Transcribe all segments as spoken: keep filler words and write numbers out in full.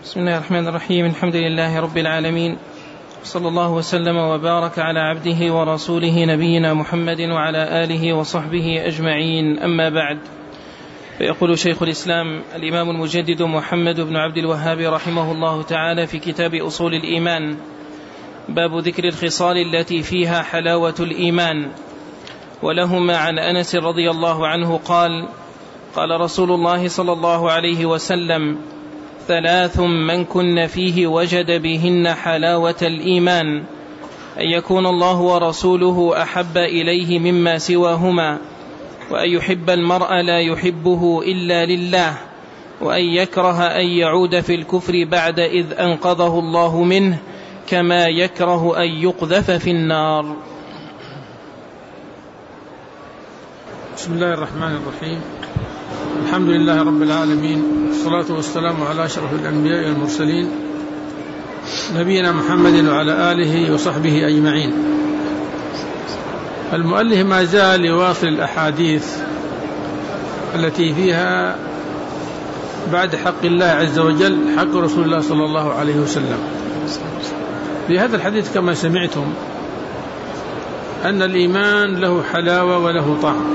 بسم الله الرحمن الرحيم. الحمد لله رب العالمين، صلى الله وسلم وبارك على عبده ورسوله نبينا محمد وعلى آله وصحبه أجمعين. أما بعد، فيقول شيخ الإسلام الإمام المجدد محمد بن عبد الوهاب رحمه الله تعالى في كتاب أصول الإيمان: باب ذكر الخصال التي فيها حلاوة الإيمان. ولهما عن أنس رضي الله عنه قال: قال رسول الله صلى الله عليه وسلم: ثلاث من كن فيه وجد بهن حلاوة الإيمان: أن يكون الله ورسوله أحب إليه مما سواهما، وأن يحب المرء لا يحبه إلا لله، وأن يكره أن يعود في الكفر بعد إذ أنقذه الله منه، كما يكره أن يقذف في النار. بسم الله الرحمن الرحيم. الحمد لله رب العالمين، والصلاة والسلام على أشرف الأنبياء والمرسلين نبينا محمد وعلى آله وصحبه أجمعين. المؤلف ما زال يواصل الأحاديث التي فيها بعد حق الله عز وجل حق رسول الله صلى الله عليه وسلم. في هذا الحديث كما سمعتم أن الإيمان له حلاوة وله طعم،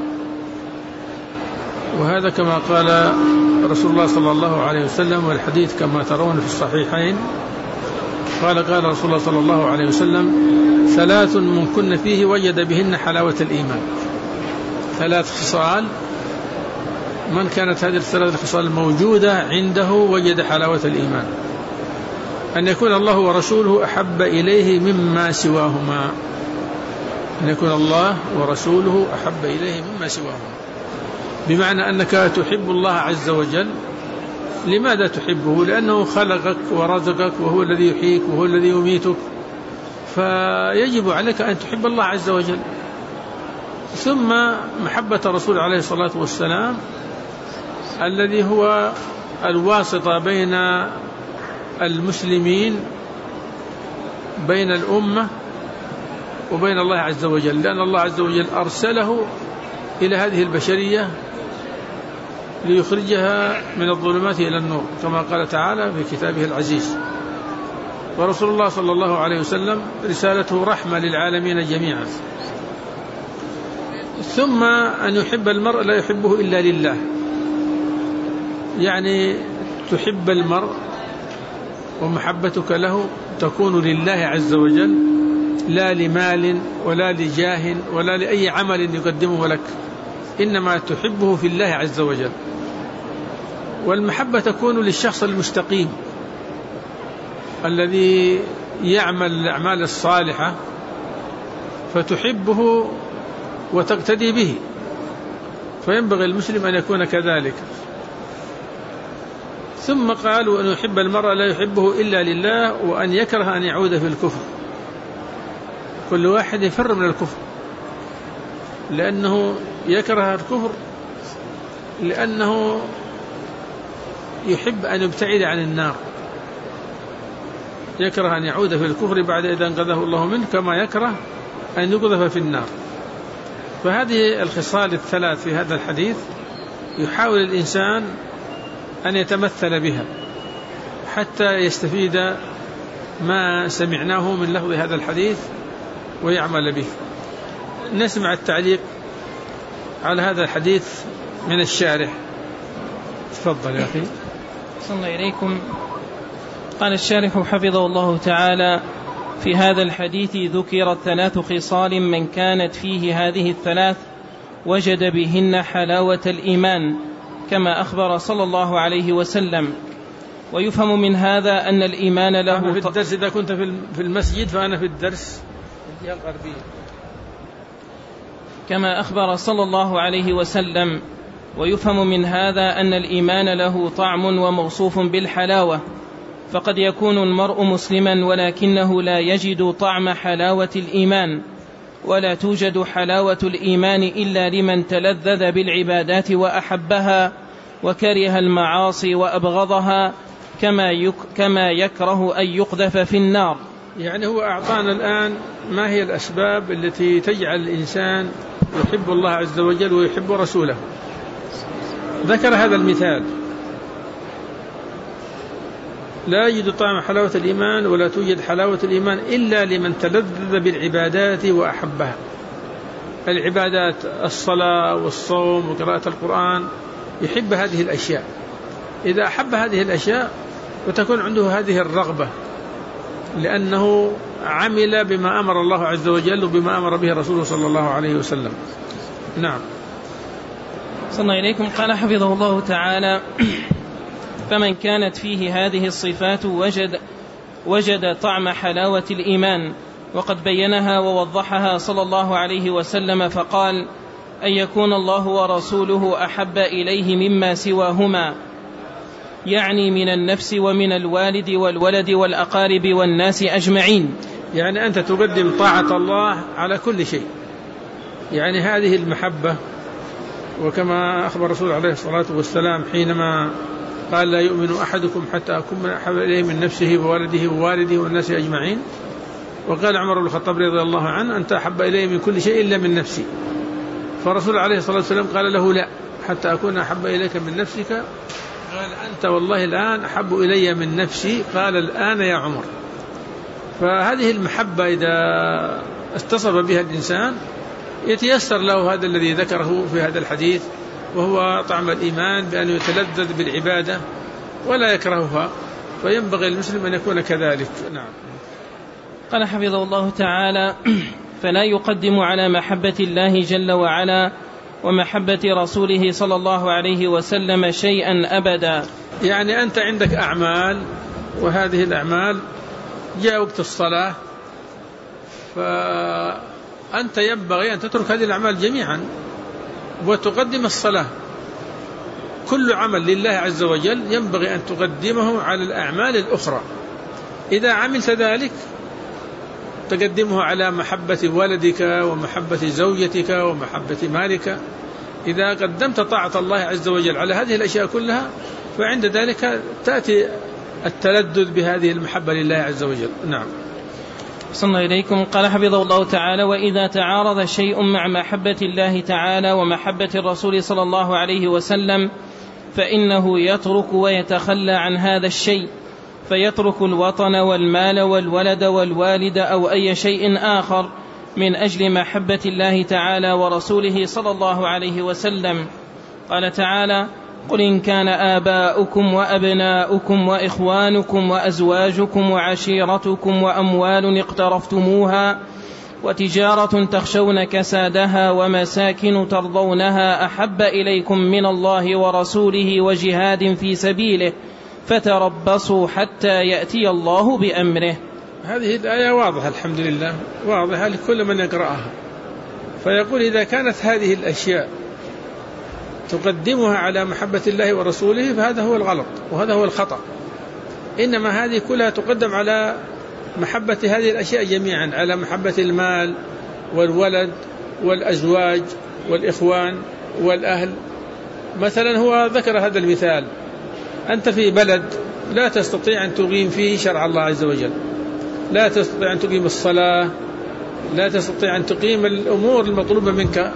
وهذا كما قال رسول الله صلى الله عليه وسلم، والحديث كما ترون في الصحيحين. قال قال رسول الله صلى الله عليه وسلم: ثلاث من كن فيه وجد بهن حلاوة الإيمان. ثلاث خصال من كانت هذه الثلاث خصال موجودة عنده وجد حلاوة الإيمان: أن يكون الله ورسوله أحب إليه مما سواهما. أن يكون الله ورسوله أحب إليه مما سواهما، بمعنى أنك تحب الله عز وجل. لماذا تحبه؟ لأنه خلقك ورزقك، وهو الذي يحييك وهو الذي يميتك، فيجب عليك أن تحب الله عز وجل. ثم محبة الرسول عليه الصلاة والسلام الذي هو الواسطة بين المسلمين، بين الأمة وبين الله عز وجل، لأن الله عز وجل أرسله إلى هذه البشرية ليخرجها من الظلمات إلى النور، كما قال تعالى في كتابه العزيز. ورسول الله صلى الله عليه وسلم رسالته رحمة للعالمين جميعا. ثم أن يحب المرء لا يحبه إلا لله، يعني تحب المرء ومحبتك له تكون لله عز وجل، لا لمال ولا لجاه ولا لأي عمل يقدمه لك، إنما تحبه في الله عز وجل. والمحبة تكون للشخص المستقيم الذي يعمل الأعمال الصالحة، فتحبه وتقتدي به، فينبغي المسلم أن يكون كذلك. ثم قالوا أن يحب المرء لا يحبه إلا لله، وأن يكره أن يعود في الكفر. كل واحد يفر من الكفر، لأنه يكره الكفر، لأنه يحب أن يبتعد عن النار. يكره أن يعود في الكفر بعد إذا أنقذه الله منه، كما يكره أن يقذف في النار. فهذه الخصال الثلاث في هذا الحديث يحاول الإنسان أن يتمثل بها حتى يستفيد ما سمعناه من لفظ هذا الحديث ويعمل به. نسمع التعليق على هذا الحديث من الشارح. تفضل يا أخي. صلى الله إليكم. قال الشارح حفظه الله تعالى: في هذا الحديث ذكرت ثلاث خصال من كانت فيه هذه الثلاث وجد بهن حلاوة الإيمان، كما أخبر صلى الله عليه وسلم. ويفهم من هذا أن الإيمان له أنا في الدرس، إذا كنت في المسجد فأنا في الدرس الغربية. كما أخبر صلى الله عليه وسلم. ويفهم من هذا أن الإيمان له طعم وموصوف بالحلاوة، فقد يكون المرء مسلما ولكنه لا يجد طعم حلاوة الإيمان، ولا توجد حلاوة الإيمان إلا لمن تلذذ بالعبادات وأحبها وكره المعاصي وأبغضها، كما, يك كما يكره أن يقذف في النار. يعني هو أعطانا الآن ما هي الأسباب التي تجعل الإنسان يحب الله عز وجل ويحب رسوله. ذكر هذا المثال: لا يجد طعم حلاوة الإيمان ولا توجد حلاوة الإيمان إلا لمن تلذذ بالعبادات وأحبها. العبادات الصلاة والصوم وقراءة القرآن يحب هذه الأشياء، إذا أحب هذه الأشياء وتكون عنده هذه الرغبة لأنه عمل بما أمر الله عز وجل وبما أمر به رسوله صلى الله عليه وسلم. نعم. صلى إليكم. قال حفظه الله تعالى: فمن كانت فيه هذه الصفات وجد, وجد طعم حلاوة الإيمان، وقد بينها ووضحها صلى الله عليه وسلم فقال: أن يكون الله ورسوله أحب إليه مما سواهما، يعني من النفس ومن الوالد والولد والأقارب والناس أجمعين. يعني أنت تقدم طاعة الله على كل شيء، يعني هذه المحبة. وكما أخبر الرسول عليه الصلاة والسلام حينما قال: لا يؤمن أحدكم حتى أكون أحب إليه من نفسه ووالده ووالده والناس أجمعين. وقال عمر بن الخطاب رضي الله عنه: أنت أحب إليه من كل شيء إلا من نفسي. فالرسول عليه الصلاة والسلام قال له: لا، حتى أكون أحب إليك من نفسك. قال: أنت والله الآن أحب إلي من نفسي. قال: الآن يا عمر. فهذه المحبة إذا اتصف بها الإنسان يتيسر له هذا الذي ذكره في هذا الحديث، وهو طعم الإيمان، بأن يتلذذ بالعبادة ولا يكرهها، فينبغي المسلم أن يكون كذلك. نعم. قال حفظه الله تعالى: فلا يقدم على محبة الله جل وعلا ومحبة رسوله صلى الله عليه وسلم شيئا أبدا. يعني أنت عندك أعمال، وهذه الأعمال جاء وقت الصلاة، فأنت ينبغي أن تترك هذه الأعمال جميعا وتقدم الصلاة. كل عمل لله عز وجل ينبغي أن تقدمه على الأعمال الأخرى. إذا عملت ذلك تقدمه على محبة ولدك ومحبة زوجتك ومحبة مالك. إذا قدمت طاعة الله عز وجل على هذه الأشياء كلها، فعند ذلك تأتي التلذذ بهذه المحبة لله عز وجل. نعم. صلى إليكم. قال حفظه الله تعالى: وإذا تعارض شيء مع محبة الله تعالى ومحبة الرسول صلى الله عليه وسلم فإنه يترك ويتخلى عن هذا الشيء، فيترك الوطن والمال والولد والوالد أو أي شيء آخر من أجل محبة الله تعالى ورسوله صلى الله عليه وسلم. قال تعالى: قل إن كان آباؤكم وأبناؤكم وإخوانكم وأزواجكم وعشيرتكم وأموال اقترفتموها وتجارة تخشون كسادها ومساكن ترضونها أحب إليكم من الله ورسوله وجهاد في سبيله فتربصوا حتى يأتي الله بأمره. هذه الآية واضحة الحمد لله، واضحة لكل من يقرأها. فيقول: إذا كانت هذه الأشياء تقدمها على محبة الله ورسوله فهذا هو الغلط وهذا هو الخطأ. إنما هذه كلها تقدم على محبة هذه الأشياء جميعا، على محبة المال والولد والأزواج والإخوان والأهل. مثلا هو ذكر هذا المثال: أنت في بلد لا تستطيع أن تقيم فيه شرع الله عز وجل، لا تستطيع أن تقيم الصلاة، لا تستطيع أن تقيم الأمور المطلوبة منك،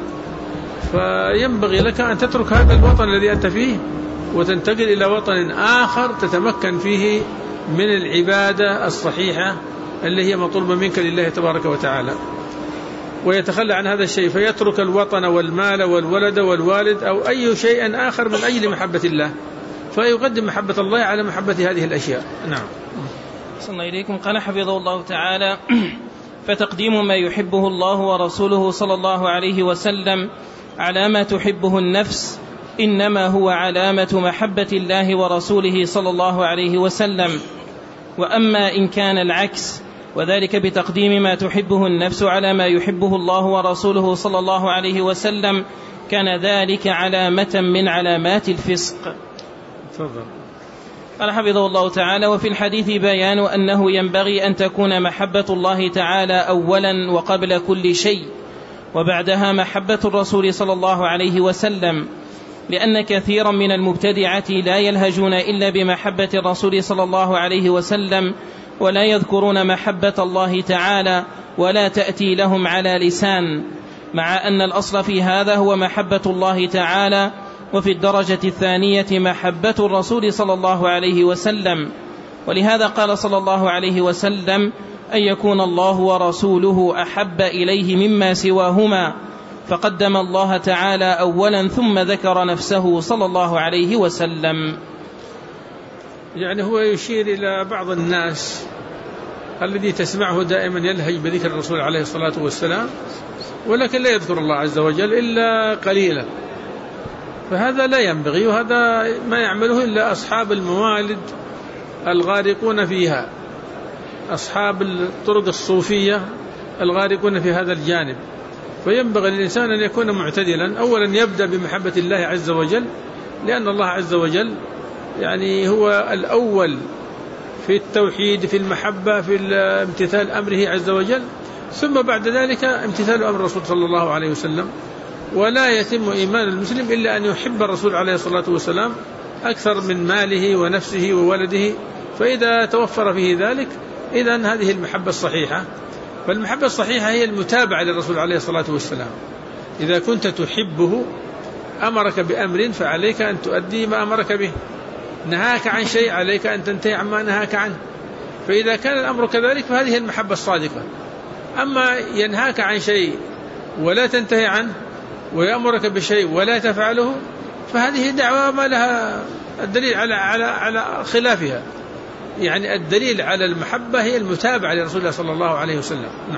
فينبغي لك أن تترك هذا الوطن الذي أنت فيه وتنتقل إلى وطن آخر تتمكن فيه من العبادة الصحيحة اللي هي مطلوبة منك لله تبارك وتعالى، ويتخلى عن هذا الشيء، فيترك الوطن والمال والولد والوالد أو أي شيء آخر من أجل محبة الله، فيقدم محبة الله على محبة هذه الأشياء. نعم. صلى الله إليكم. قال حفظه الله تعالى: فتقديم ما يحبه الله ورسوله صلى الله عليه وسلم على ما تحبه النفس إنما هو علامة محبة الله ورسوله صلى الله عليه وسلم. وأما إن كان العكس، وذلك بتقديم ما تحبه النفس على ما يحبه الله ورسوله صلى الله عليه وسلم، كان ذلك علامة من علامات الفسق. تفضل. قال حفظه الله تعالى: وفي الحديث بيان أنه ينبغي أن تكون محبة الله تعالى أولا وقبل كل شيء، وبعدها محبة الرسول صلى الله عليه وسلم، لأن كثيرا من المبتدعة لا يلهجون إلا بمحبة الرسول صلى الله عليه وسلم ولا يذكرون محبة الله تعالى ولا تأتي لهم على لسان، مع أن الأصل في هذا هو محبة الله تعالى، وفي الدرجة الثانية محبة الرسول صلى الله عليه وسلم. ولهذا قال صلى الله عليه وسلم: أن يكون الله ورسوله أحب إليه مما سواهما، فقدم الله تعالى أولا ثم ذكر نفسه صلى الله عليه وسلم. يعني هو يشير إلى بعض الناس الذي تسمعه دائما يلهج بذكر الرسول عليه الصلاة والسلام، ولكن لا يذكر الله عز وجل إلا قليلا، فهذا لا ينبغي، وهذا ما يعمله إلا أصحاب الموالد الغارقون فيها، أصحاب الطرق الصوفية الغارقون في هذا الجانب. فينبغي للإنسان أن يكون معتدلا، أولا يبدأ بمحبة الله عز وجل، لأن الله عز وجل يعني هو الأول في التوحيد، في المحبة، في امتثال أمره عز وجل، ثم بعد ذلك امتثال أمر الرسول صلى الله عليه وسلم. ولا يتم إيمان المسلم إلا أن يحب الرسول عليه الصلاة والسلام أكثر من ماله ونفسه وولده، فإذا توفر فيه ذلك إذن هذه المحبة الصحيحة. فالمحبة الصحيحة هي المتابعة للرسول عليه الصلاة والسلام. إذا كنت تحبه أمرك بأمر فعليك أن تؤدي ما أمرك به، نهاك عن شيء عليك أن تنتهي عما نهاك عنه. فإذا كان الأمر كذلك فهذه المحبة الصادقة. أما ينهاك عن شيء ولا تنتهي عنه، ويأمرك بشيء ولا تفعله، فهذه دعوة ما لها الدليل على على على خلافها. يعني الدليل على المحبة هي المتابعة لرسول الله صلى الله عليه وسلم. نعم.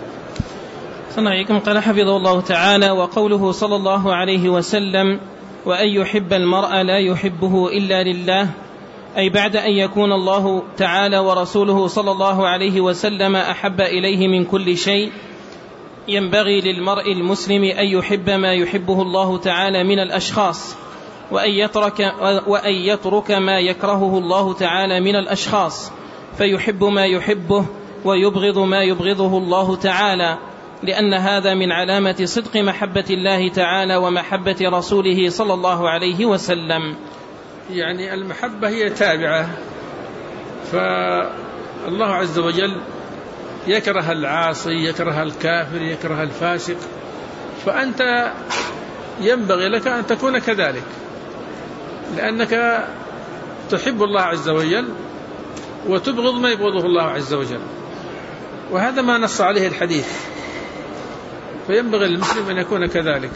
صنعيكم قال حفظه الله تعالى: وقوله صلى الله عليه وسلم: وأن يحب المرء لا يحبه إلا لله، أي بعد أن يكون الله تعالى ورسوله صلى الله عليه وسلم أحب إليه من كل شيء، ينبغي للمرء المسلم أن يحب ما يحبه الله تعالى من الأشخاص، وأن يترك, وأن يترك ما يكرهه الله تعالى من الأشخاص، فيحب ما يحبه ويبغض ما يبغضه الله تعالى، لأن هذا من علامة صدق محبة الله تعالى ومحبة رسوله صلى الله عليه وسلم. يعني المحبة هي تابعة، فالله عز وجل يكره العاصي، يكره الكافر، يكره الفاسق، فأنت ينبغي لك أن تكون كذلك، لأنك تحب الله عز وجل وتبغض ما يبغضه الله عز وجل، وهذا ما نص عليه الحديث، فينبغي للمسلم أن يكون كذلك.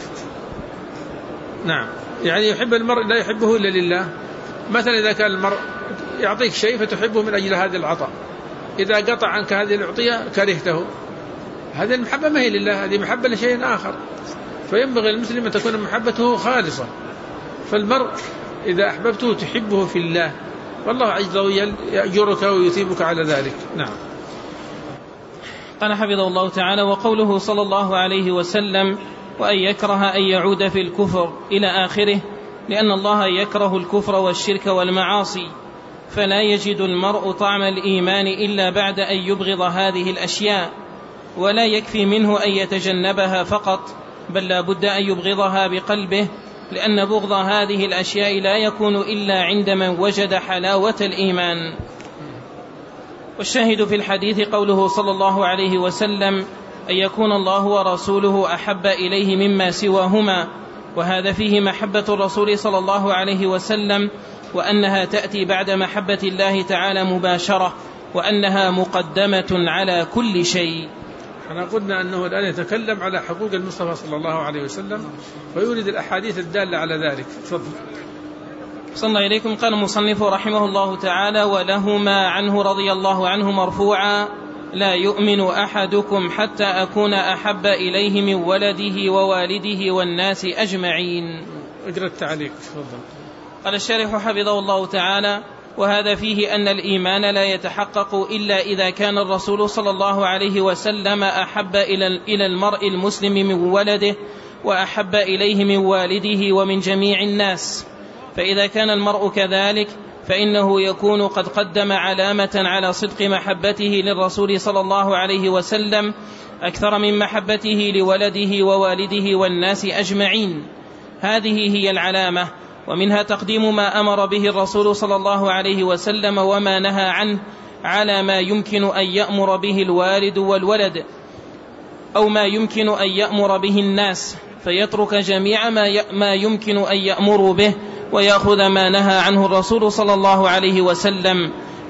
نعم. يعني يحب المرء لا يحبه إلا لله. مثلا إذا كان المرء يعطيك شيء فتحبه من أجل هذا العطاء، إذا قطع عنك هذه العطية كرهته، هذه المحبة ما هي لله، هذه محبة لشيء آخر. فينبغي للمسلم أن تكون محبته خالصة. فالمرء إذا أحببته تحبه في الله، والله عز وجل يأجرك ويثيبك على ذلك. نعم. قال حفظه الله تعالى: وقوله صلى الله عليه وسلم: وأن يكره أن يعود في الكفر إلى آخره، لأن الله يكره الكفر والشرك والمعاصي، فلا يجد المرء طعم الإيمان إلا بعد أن يبغض هذه الأشياء، ولا يكفي منه أن يتجنبها فقط، بل لا بد أن يبغضها بقلبه، لأن بغض هذه الأشياء لا يكون إلا عند من وجد حلاوة الإيمان. والشاهد في الحديث قوله صلى الله عليه وسلم: أن يكون الله ورسوله أحب إليه مما سواهما، وهذا فيه محبة الرسول صلى الله عليه وسلم، وأنها تأتي بعد محبة الله تعالى مباشرة، وأنها مقدمة على كل شيء. احنا قلنا أنه الآن يتكلم على حقوق المصطفى صلى الله عليه وسلم، ويورد الأحاديث الدالة على ذلك. تفضل. صلى إليكم. قال المصنف رحمه الله تعالى: ولهما عنه رضي الله عنه مرفوعا: لا يؤمن أحدكم حتى أكون أحب إليه من ولده ووالده والناس أجمعين. اجرى التعليق. تفضل. قال الشارح حفظه الله تعالى: وهذا فيه أن الإيمان لا يتحقق إلا إذا كان الرسول صلى الله عليه وسلم أحب إلى المرء المسلم من ولده، وأحب إليه من والده ومن جميع الناس. فإذا كان المرء كذلك فإنه يكون قد قدم علامة على صدق محبته للرسول صلى الله عليه وسلم أكثر من محبته لولده ووالده والناس أجمعين. هذه هي العلامة، ومنها تقديم ما أمر به الرسول صلى الله عليه وسلم وما نهى عنه على ما يمكن أن يأمر به الوالد والولد، أو ما يمكن أن يأمر به الناس، فيترك جميع ما يمكن أن يأمروا به ويأخذ ما نهى عنه الرسول صلى الله عليه وسلم.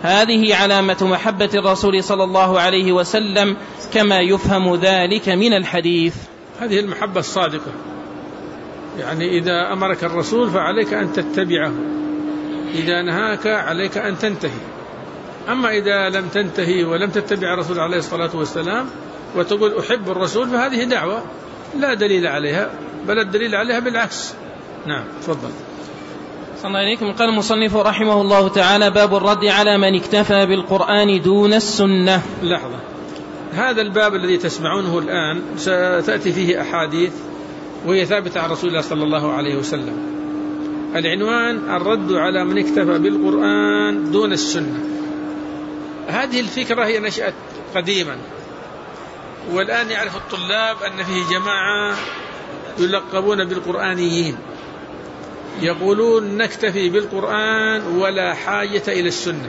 هذه علامة محبة الرسول صلى الله عليه وسلم كما يفهم ذلك من الحديث. هذه المحبة الصادقة، يعني إذا أمرك الرسول فعليك أن تتبعه، إذا نهاك عليك أن تنتهي. أما إذا لم تنتهي ولم تتبع الرسول عليه الصلاة والسلام وتقول أحب الرسول فهذه دعوة لا دليل عليها، بل الدليل عليها بالعكس. نعم تفضل. صلى الله عليكم. قال المصنف رحمه الله تعالى: باب الرد على من اكتفى بالقرآن دون السنة. لحظة، هذا الباب الذي تسمعونه الآن ستأتي فيه أحاديث وهي ثابتة عن رسول الله صلى الله عليه وسلم. العنوان: الرد على من اكتفى بالقرآن دون السنة. هذه الفكرة هي نشأت قديما، والآن يعرف الطلاب أن فيه جماعة يلقبون بالقرآنيين، يقولون نكتفي بالقرآن ولا حاجة إلى السنة.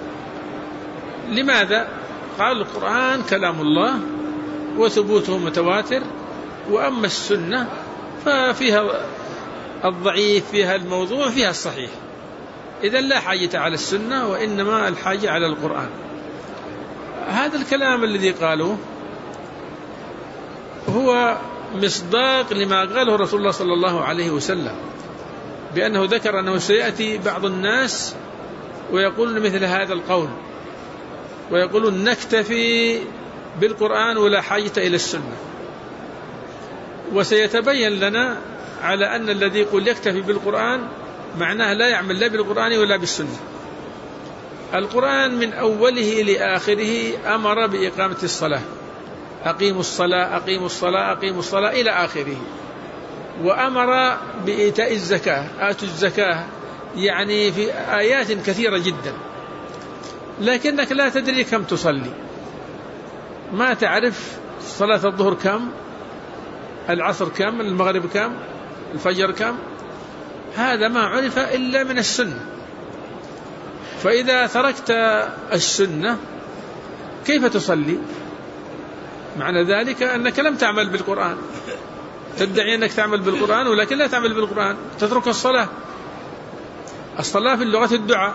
لماذا؟ قال القرآن كلام الله وثبوته متواتر، وأما السنة ففيها الضعيف، فيها الموضوع، فيها الصحيح، إذن لا حاجة على السنة وإنما الحاجة على القرآن. هذا الكلام الذي قالوه هو مصداق لما قاله رسول الله صلى الله عليه وسلم، بأنه ذكر أنه سيأتي بعض الناس ويقولون مثل هذا القول، ويقولون نكتفي بالقرآن ولا حاجة إلى السنة. وسيتبين لنا على أن الذي يقول يكتفي بالقرآن معناه لا يعمل لا بالقرآن ولا بالسنة. القرآن من أوله لآخره أمر بإقامة الصلاة، أقيموا الصلاة أقيموا الصلاة أقيموا الصلاة إلى آخره، وأمر بإيتاء الزكاة، آتوا الزكاة، يعني في آيات كثيرة جدا. لكنك لا تدري كم تصلي، ما تعرف صلاة الظهر كم، العصر كم، المغرب كم، الفجر كم، هذا ما عرف إلا من السنة. فإذا تركت السنة كيف تصلي؟ معنى ذلك أنك لم تعمل بالقرآن، تدعي أنك تعمل بالقرآن ولكن لا تعمل بالقرآن، تترك الصلاة. الصلاة في اللغة الدعاء،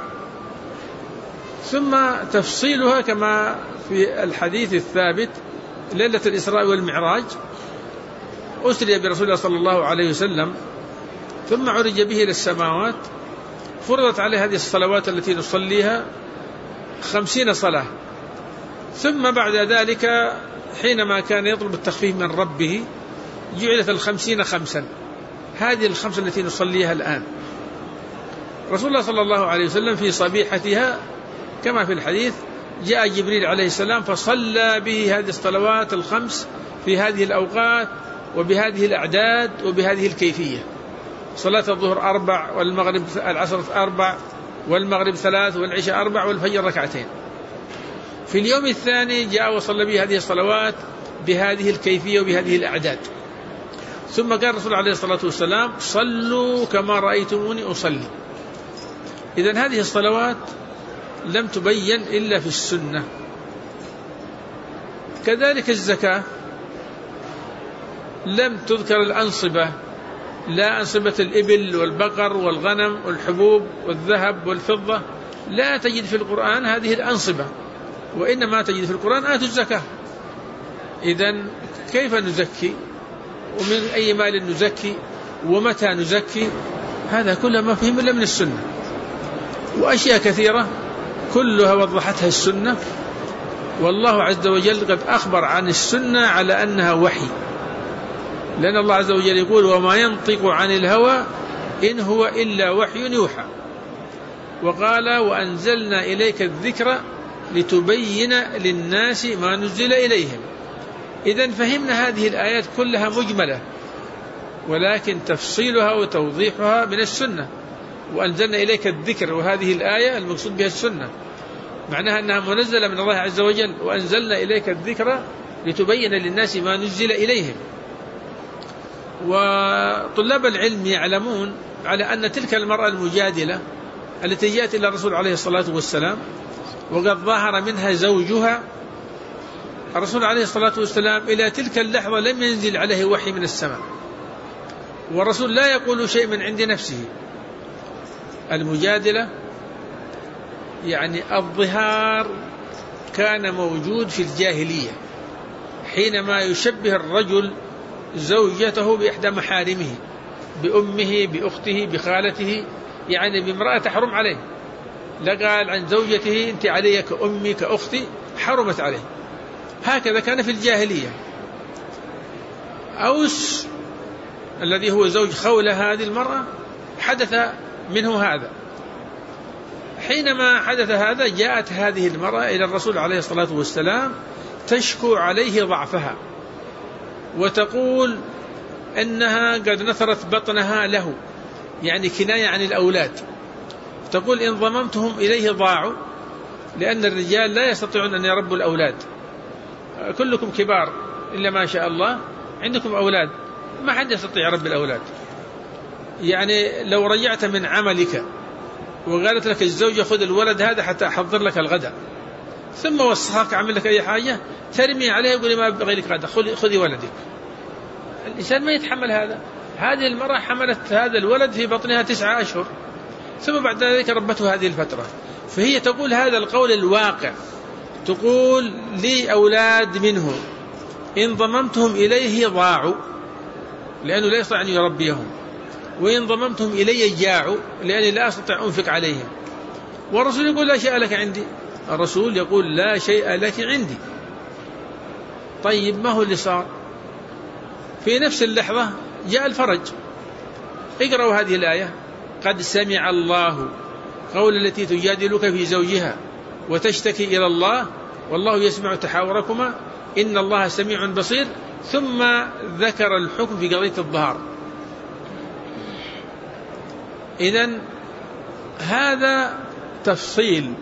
ثم تفصيلها كما في الحديث الثابت: ليلة الإسراء والمعراج أسري برسول الله صلى الله عليه وسلم ثم عرج به إلى السماوات، فرضت عليه هذه الصلوات التي نصليها خمسين صلاة، ثم بعد ذلك حينما كان يطلب التخفيف من ربه جعلت الخمسين خمسا، هذه الخمسة التي نصليها الآن. رسول الله صلى الله عليه وسلم في صبيحتها كما في الحديث جاء جبريل عليه السلام فصلى به هذه الصلوات الخمس في هذه الأوقات وبهذه الأعداد وبهذه الكيفية: صلاة الظهر أربع، والمغرب العصر أربع، والمغرب ثلاث، والعشاء أربع، والفجر ركعتين. في اليوم الثاني جاء وصلى به هذه الصلوات بهذه الكيفية وبهذه الأعداد. ثم قال الرسول عليه الصلاة والسلام: صلوا كما رأيتموني أصلي. إذن هذه الصلوات لم تبين إلا في السنة. كذلك الزكاة لم تذكر الأنصبة، لا أنصبة الإبل والبقر والغنم والحبوب والذهب والفضة، لا تجد في القرآن هذه الأنصبة، وإنما تجد في القرآن آتوا الزكاة. إذن كيف نزكي؟ ومن أي مال نزكي؟ ومتى نزكي؟ هذا كله ما فهم إلا من السنة. وأشياء كثيرة كلها وضحتها السنة، والله عز وجل قد أخبر عن السنة على أنها وحي، لأن الله عز وجل يقول: وما ينطق عن الهوى إن هو إلا وحي يوحى. وقال: وأنزلنا إليك الذكر لتبين للناس ما نزل إليهم. إذن فهمنا هذه الآيات كلها مجملة، ولكن تفصيلها وتوضيحها من السنة. وأنزلنا إليك الذكر، وهذه الآية المقصود بها السنة، معناها أنها منزلة من الله عز وجل. وأنزلنا إليك الذكر لتبين للناس ما نزل إليهم. وطلاب العلم يعلمون على أن تلك المرأة المجادلة التي جاءت إلى الرسول عليه الصلاة والسلام وقد ظهر منها زوجها، الرسول عليه الصلاة والسلام إلى تلك اللحظة لم ينزل عليه وحي من السماء، والرسول لا يقول شيء من عند نفسه. المجادلة يعني الظهار كان موجود في الجاهلية حينما يشبه الرجل زوجته بإحدى محارمه، بأمه، بأخته، بخالته، يعني بامرأة تحرم عليه، لقال عن زوجته أنت علي كأمي كأختي، حرمت عليه. هكذا كان في الجاهلية. أوس الذي هو زوج خولة هذه المرأة حدث منه هذا. حينما حدث هذا جاءت هذه المرأة إلى الرسول عليه الصلاة والسلام تشكو عليه ضعفها، وتقول أنها قد نثرت بطنها له، يعني كناية عن الأولاد. تقول إن ضممتهم إليه ضاعوا، لأن الرجال لا يستطيعون أن يربوا الأولاد، كلكم كبار إلا ما شاء الله، عندكم أولاد، ما حد يستطيع رب الأولاد. يعني لو رجعت من عملك وقالت لك الزوجة خذ الولد هذا حتى أحضر لك الغداء، ثم وصاك عمل لك أي حاجة، ترمي عليه ويقول ما أبغى لك غداء، خذي ولدك. الإنسان ما يتحمل هذا. هذه المرأة حملت هذا الولد في بطنها تسعة أشهر، ثم بعد ذلك ربته هذه الفترة. فهي تقول هذا القول الواقع، تقول لي أولاد منه إن ضممتهم إليه ضاعوا لأنه لا يستطيع أن يربيهم، وإن ضممتهم إلي جاعوا لأني لا أستطيع أنفق عليهم. والرسول يقول لا شيء لك عندي، الرسول يقول لا شيء لك عندي. طيب ما هو اللي صار؟ في نفس اللحظة جاء الفرج. اقرأوا هذه الآية: قد سمع الله قول التي تجادلك في زوجها وتشتكي إلى الله والله يسمع تحاوركما إن الله سميع بصير. ثم ذكر الحكم في قضية الظهار. إذن هذا تفصيل،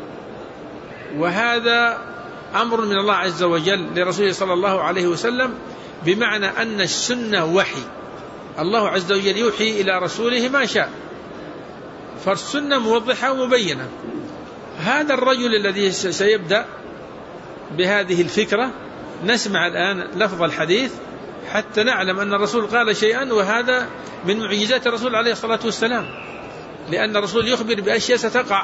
وهذا أمر من الله عز وجل لرسوله صلى الله عليه وسلم، بمعنى أن السنة وحي، الله عز وجل يوحي إلى رسوله ما شاء، فالسنة موضحة ومبينة. هذا الرجل الذي سيبدأ بهذه الفكرة نسمع الآن لفظ الحديث حتى نعلم أن الرسول قال شيئا، وهذا من معجزات الرسول عليه الصلاة والسلام، لأن الرسول يخبر بأشياء ستقع،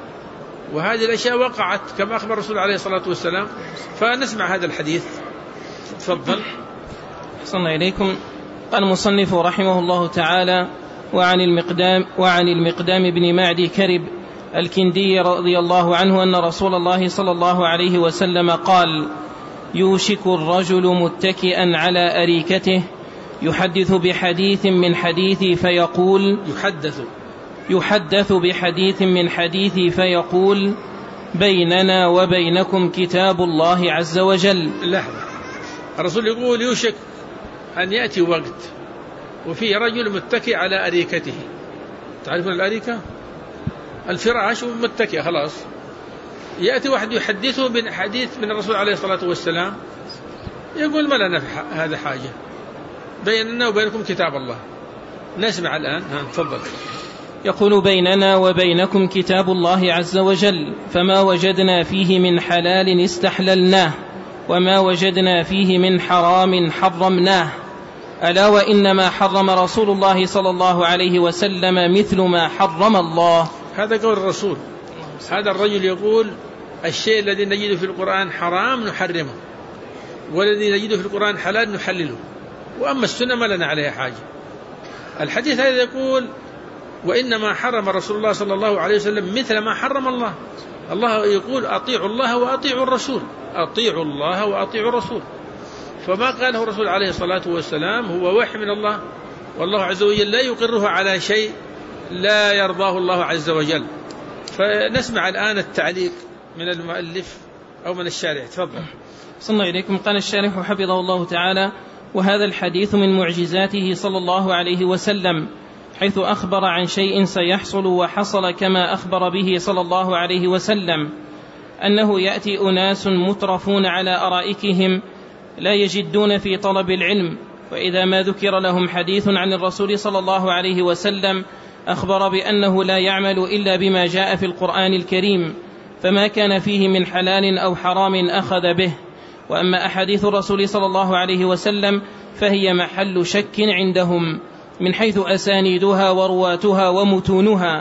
وهذه الأشياء وقعت كما أخبر الرسول عليه الصلاة والسلام. فنسمع هذا الحديث. تفضل. صلى إليكم. قال المصنف رحمه الله تعالى: وعن المقدام وعن المقدام بن معدي كرب الكندي رضي الله عنه أن رسول الله صلى الله عليه وسلم قال: يوشك الرجل متكئا على أريكته يحدث بحديث من حديثي فيقول يحدث يحدث بحديث من حديثي فيقول بيننا وبينكم كتاب الله عز وجل. لحظة، الرسول يقول يوشك أن يأتي وقت وفي رجل متكئ على أريكته. تعرفون الأريكة؟ الفراش متكئ خلاص. يأتي واحد يحدثه بحديث من الرسول عليه الصلاة والسلام، يقول ما لنا هذا حاجة، بيننا وبينكم كتاب الله. نسمع الآن. تفضل. يقول: بيننا وبينكم كتاب الله عز وجل، فما وجدنا فيه من حلال استحللناه، وما وجدنا فيه من حرام حرمناه. ألا وإنما حرم رسول الله صلى الله عليه وسلم مثل ما حرم الله. هذا قول الرسول. هذا الرجل يقول الشيء الذي نجده في القرآن حرام نحرمه، والذي نجده في القرآن حلال نحلله، وأما السنة ما لنا عليها حاجة. الحديث هذا يقول وإنما حرم رسول الله صلى الله عليه وسلم مثل ما حرم الله. الله يقول أطيعوا الله وأطيعوا الرسول، أطيعوا الله وأطيعوا الرسول. فما قاله الرسول عليه الصلاة والسلام هو وحي من الله، والله عز وجل لا يقره على شيء لا يرضاه الله عز وجل. فنسمع الآن التعليق من المؤلف أو من الشارح. تفضل. صلى إليكم. قال الشارح حفظه الله تعالى: وهذا الحديث من معجزاته صلى الله عليه وسلم، حيث أخبر عن شيء سيحصل وحصل كما أخبر به صلى الله عليه وسلم، أنه يأتي أناس مترفون على أرائكهم لا يجدون في طلب العلم، وإذا ما ذكر لهم حديث عن الرسول صلى الله عليه وسلم أخبر بأنه لا يعمل إلا بما جاء في القرآن الكريم، فما كان فيه من حلال أو حرام أخذ به. وأما أحاديث الرسول صلى الله عليه وسلم فهي محل شك عندهم من حيث أسانيدها ورواتها ومتونها،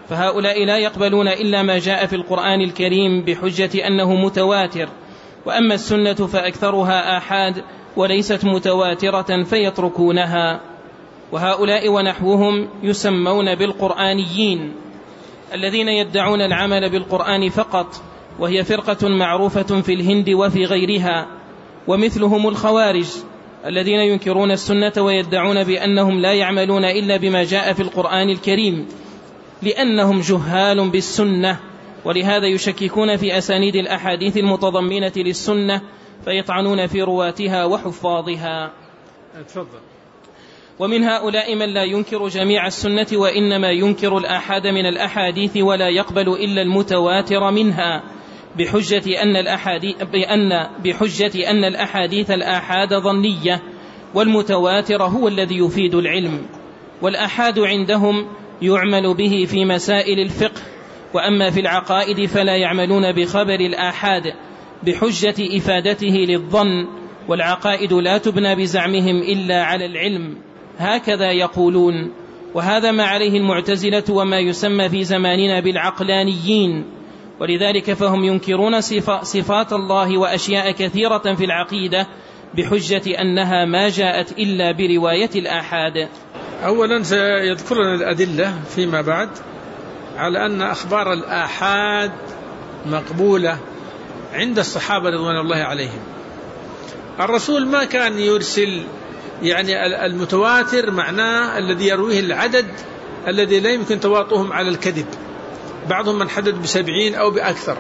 فهؤلاء لا يقبلون إلا ما جاء في القرآن الكريم بحجة أنه متواتر، وأما السنة فأكثرها آحاد وليست متواترة فيتركونها. وهؤلاء ونحوهم يسمون بالقرآنيين الذين يدعون العمل بالقرآن فقط، وهي فرقة معروفة في الهند وفي غيرها. ومثلهم الخوارج الذين ينكرون السنة ويدعون بأنهم لا يعملون إلا بما جاء في القرآن الكريم لأنهم جهال بالسنة، ولهذا يشككون في أسانيد الأحاديث المتضمنة للسنة فيطعنون في رواتها وحفاظها. تفضل. ومن هؤلاء من لا ينكر جميع السنة وإنما ينكر الآحاد من الأحاديث ولا يقبل إلا المتواتر منها بحجة أن الأحاديث, بأن بحجة أن الأحاديث الآحاد ظنية، والمتواتر هو الذي يفيد العلم. والآحاد عندهم يعمل به في مسائل الفقه، وأما في العقائد فلا يعملون بخبر الآحاد بحجة إفادته للظن، والعقائد لا تبنى بزعمهم إلا على العلم، هكذا يقولون. وهذا ما عليه المعتزلة وما يسمى في زماننا بالعقلانيين، ولذلك فهم ينكرون صفات الله وأشياء كثيرة في العقيدة بحجة أنها ما جاءت إلا برواية الآحاد. أولا سيذكرنا الأدلة فيما بعد على أن أخبار الآحاد مقبولة عند الصحابة رضوان الله عليهم. الرسول ما كان يرسل، يعني المتواتر معناه الذي يرويه العدد الذي لا يمكن تواطؤهم على الكذب، بعضهم من حدد بسبعين أو بأكثر،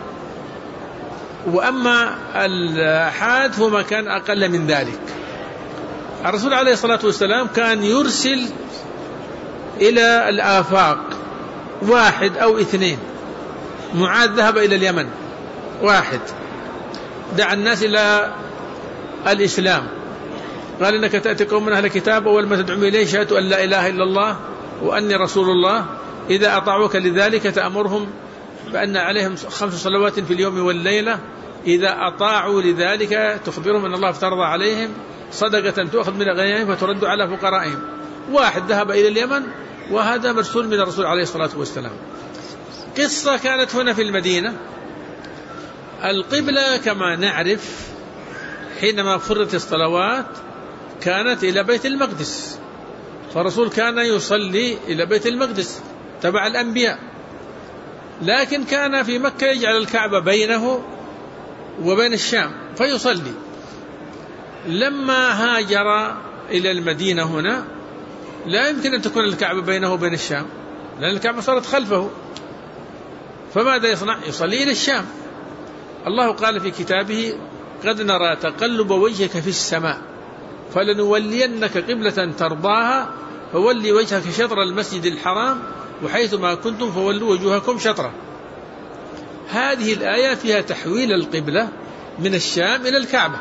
وأما الآحاد فما كان أقل من ذلك. الرسول عليه الصلاة والسلام كان يرسل إلى الآفاق واحد أو اثنين. معاذ ذهب إلى اليمن، واحد دعا الناس إلى الإسلام، قال إنك تأتي قوم من أهل الكتاب أول ما تدعو إليه شهادة أن لا إله إلا الله وأني رسول الله، إذا أطاعوك لذلك تأمرهم بأن عليهم خمس صلوات في اليوم والليلة، إذا أطاعوا لذلك تخبرهم أن الله افترض عليهم صدقة تؤخذ من غنائمهم فترد على فقرائهم. واحد ذهب إلى اليمن، وهذا مرسول من الرسول عليه الصلاة والسلام. قصة كانت هنا في المدينة. القبلة كما نعرف حينما فرضت الصلوات كانت إلى بيت المقدس، فالرسول كان يصلي إلى بيت المقدس تبع الأنبياء، لكن كان في مكة يجعل الكعبة بينه وبين الشام فيصلي. لما هاجر إلى المدينة هنا لا يمكن أن تكون الكعبة بينه وبين الشام، لأن الكعبة صارت خلفه، فماذا يصنع؟ يصلي إلى الشام. الله قال في كتابه قد نرى تقلب وجهك في السماء فلنولينك قبلة ترضاها فولي وجهك شطر المسجد الحرام وحيث ما كنتم فولوا وجوهكم شطره. هذه الآية فيها تحويل القبلة من الشام إلى الكعبة.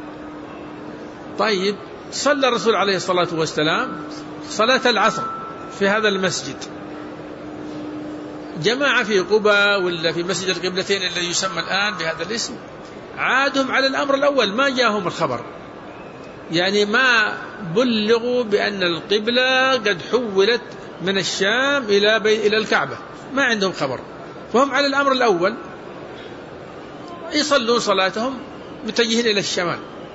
طيب، صلى الرسول عليه الصلاة والسلام صلاة العصر في هذا المسجد، جماعة في قباء ولا في مسجد القبلتين الذي يسمى الآن بهذا الاسم عادهم على الأمر الأول، ما جاءهم الخبر، يعني ما بلغوا بأن القبلة قد حولت من الشام إلى بي... إلى الكعبة، ما عندهم خبر، فهم على الأمر الأول يصلون صلاتهم متجهين إلى الشمال.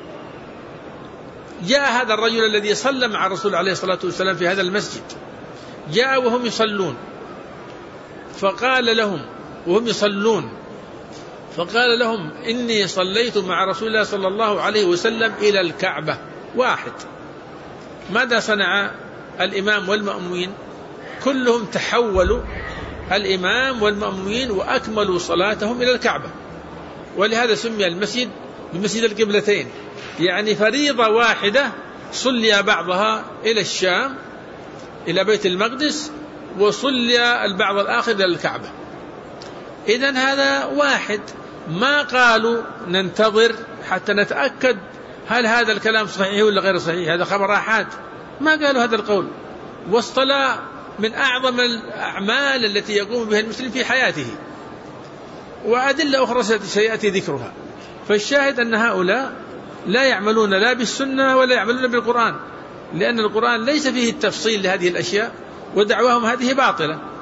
جاء هذا الرجل الذي صلى مع الرسول عليه الصلاة والسلام في هذا المسجد، جاء وهم يصلون فقال لهم وهم يصلون فقال لهم إني صليت مع رسول الله صلى الله عليه وسلم إلى الكعبة. واحد. ماذا صنع الإمام والمأمومين؟ كلهم تحولوا الإمام والمأمومين وأكملوا صلاتهم إلى الكعبة، ولهذا سمي المسجد بمسجد القبلتين، يعني فريضة واحدة صلي بعضها إلى الشام إلى بيت المقدس وصلي البعض الآخر إلى الكعبة. إذن هذا واحد. ما قالوا ننتظر حتى نتأكد هل هذا الكلام صحيح ولا غير صحيح، هذا خبر آحاد، ما قالوا هذا القول. والصلاة من أعظم الأعمال التي يقوم بها المسلم في حياته، وأدلة أخرى سيأتي ذكرها. فالشاهد أن هؤلاء لا يعملون لا بالسنة ولا يعملون بالقرآن، لأن القرآن ليس فيه التفصيل لهذه الأشياء، ودعواهم هذه باطلة.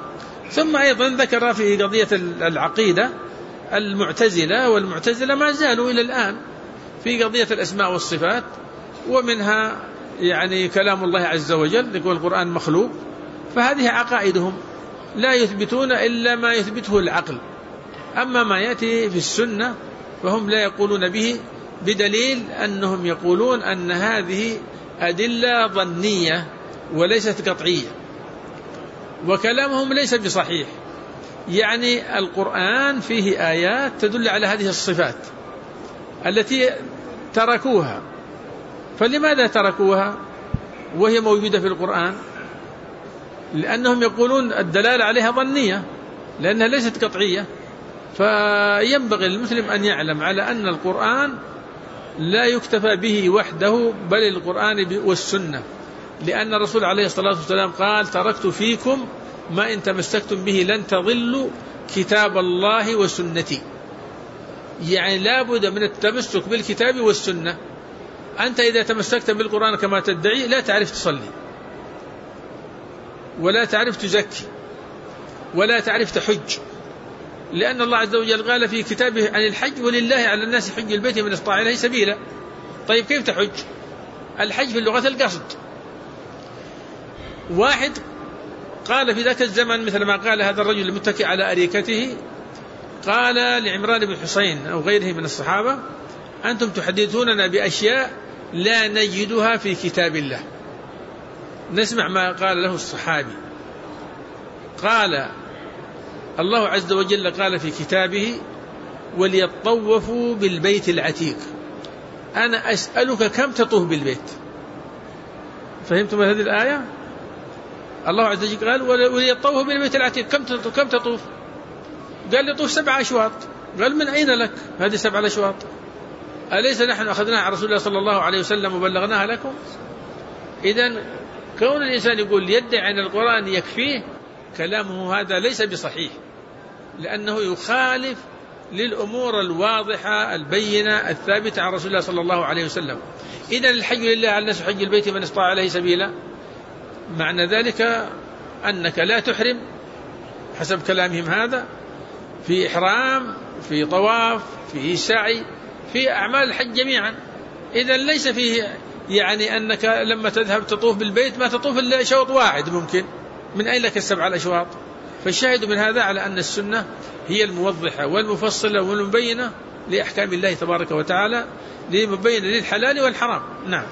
ثم أيضا ذكر في قضية العقيدة المعتزلة، والمعتزلة ما زالوا إلى الآن في قضية الأسماء والصفات، ومنها يعني كلام الله عز وجل، يقول القرآن مخلوق، فهذه عقائدهم لا يثبتون إلا ما يثبته العقل. أما ما يأتي في السنة فهم لا يقولون به، بدليل أنهم يقولون أن هذه أدلة ظنية وليست قطعية، وكلامهم ليس بصحيح. يعني القرآن فيه آيات تدل على هذه الصفات التي تركوها، فلماذا تركوها وهي موجودة في القرآن؟ لأنهم يقولون الدلالة عليها ظنية لأنها ليست قطعية. فينبغي للمسلم أن يعلم على أن القرآن لا يكتفى به وحده، بل القرآن والسنة، لأن الرسول عليه الصلاة والسلام قال: تركت فيكم ما إن تمسكتم به لن تضلوا كتاب الله وسنتي. يعني لا بد من التمسك بالكتاب والسنة. أنت إذا تمسكت بالقرآن كما تدعي لا تعرف تصلي، ولا تعرف تزكي، ولا تعرف تحج، لأن الله عز وجل قال في كتابه عن الحج: ولله على الناس حج البيت من استطاع إليه سبيلا. طيب كيف تحج؟ الحج في اللغة القصد. واحد قال في ذاك الزمن مثل ما قال هذا الرجل المتكئ على أريكته، قال لعمران بن حسين أو غيره من الصحابة: أنتم تحدثوننا بأشياء لا نجدها في كتاب الله. نسمع ما قال له الصحابي. قال: الله عز وجل قال في كتابه: وليطوفوا بالبيت العتيق. أنا أسألك كم تطوف بالبيت؟ فهمتم هذه الآية؟ الله عز وجل قال: وليطوفوا بالبيت العتيق، كم كم تطوف؟ قال: يطوف سبع أشواط. قال: من أين لك هذه سبع الأشواط؟ أليس نحن أخذناها على رسول الله صلى الله عليه وسلم وبلغناها لكم؟ إذن كون الإنسان يقول يدعي أن القرآن يكفيه، كلامه هذا ليس بصحيح، لأنه يخالف للأمور الواضحة البينة الثابتة عن رسول الله صلى الله عليه وسلم. إذن الحج لله على الناس حج البيت من استطاع عليه سبيلا، معنى ذلك أنك لا تحرم حسب كلامهم هذا في إحرام، في طواف، في سعي، في أعمال الحج جميعا. إذن ليس فيه يعني أنك لما تذهب تطوف بالبيت ما تطوف إلا شوط واحد ممكن، من أين لك السبع الأشواط؟ فالشاهد من هذا على أن السنة هي الموضحة والمفصلة والمبينة لأحكام الله تبارك وتعالى، لمبينة للحلال والحرام. نعم.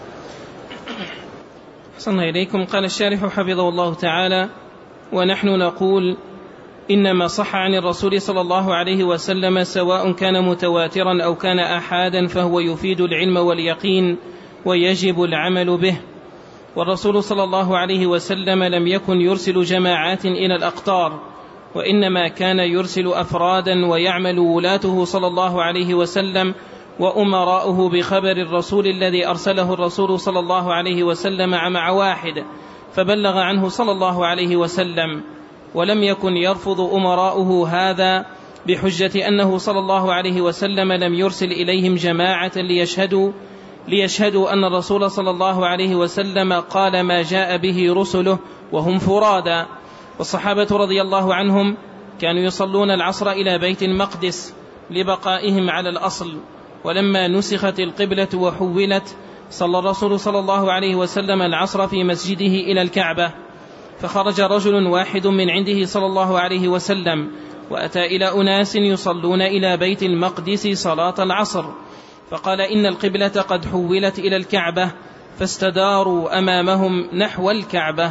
صلى إليكم. قال الشارح حفظه الله تعالى: ونحن نقول إنما صح عن الرسول صلى الله عليه وسلم سواء كان متواترا أو كان أحادا فهو يفيد العلم واليقين ويجب العمل به. والرسول صلى الله عليه وسلم لم يكن يرسل جماعات إلى الأقطار، وإنما كان يرسل أفرادا، ويعمل ولاته صلى الله عليه وسلم وأمراؤه بخبر الرسول الذي أرسله الرسول صلى الله عليه وسلم مع واحد فبلغ عنه صلى الله عليه وسلم، ولم يكن يرفض أمراؤه هذا بحجة أنه صلى الله عليه وسلم لم يرسل إليهم جماعة ليشهدوا ليشهدوا أن الرسول صلى الله عليه وسلم قال ما جاء به رسله وهم فرادا. والصحابة رضي الله عنهم كانوا يصلون العصر إلى بيت المقدس لبقائهم على الأصل، ولما نسخت القبلة وحولت صلى الرسول صلى الله عليه وسلم العصر في مسجده إلى الكعبة، فخرج رجل واحد من عنده صلى الله عليه وسلم وأتى إلى أناس يصلون إلى بيت المقدس صلاة العصر، فقال إن القبلة قد حولت إلى الكعبة، فاستداروا أمامهم نحو الكعبة،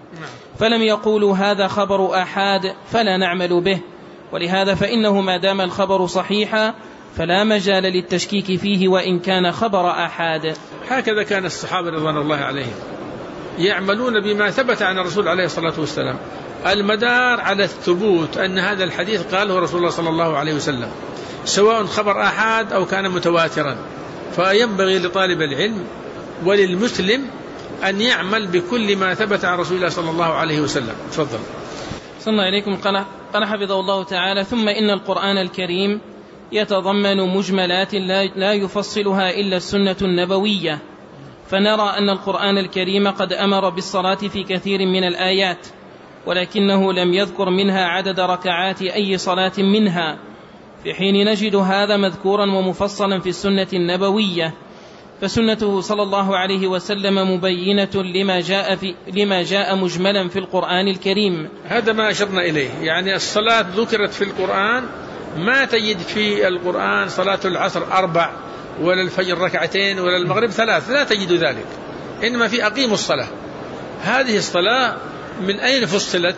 فلم يقولوا هذا خبر آحاد فلا نعمل به، ولهذا فإنه ما دام الخبر صحيحا فلا مجال للتشكيك فيه وإن كان خبر آحاد. هكذا كان الصحابة رضوان الله عليهم يعملون بما ثبت عن الرسول عليه الصلاة والسلام، المدار على الثبوت أن هذا الحديث قاله رسول الله صلى الله عليه وسلم، سواء خبر آحاد أو كان متواترا. فينبغي لطالب العلم وللمسلم أن يعمل بكل ما ثبت عن رسول الله صلى الله عليه وسلم. تفضل. صلى الله عليكم. قال, قال حفظه الله تعالى: ثم إن القرآن الكريم يتضمن مجملات لا يفصلها إلا السنة النبوية، فنرى أن القرآن الكريم قد أمر بالصلاة في كثير من الآيات، ولكنه لم يذكر منها عدد ركعات أي صلاة منها، في حين نجد هذا مذكورا ومفصلا في السنة النبوية. فسنته صلى الله عليه وسلم مبينة لما جاء, في لما جاء مجملا في القرآن الكريم. هذا ما أشرنا إليه، يعني الصلاة ذكرت في القرآن، ما تجد في القرآن صلاة العصر أربع، ولا الفجر ركعتين، ولا المغرب ثلاث، لا تجد ذلك، إنما في أقيموا الصلاة. هذه الصلاة من أين فصلت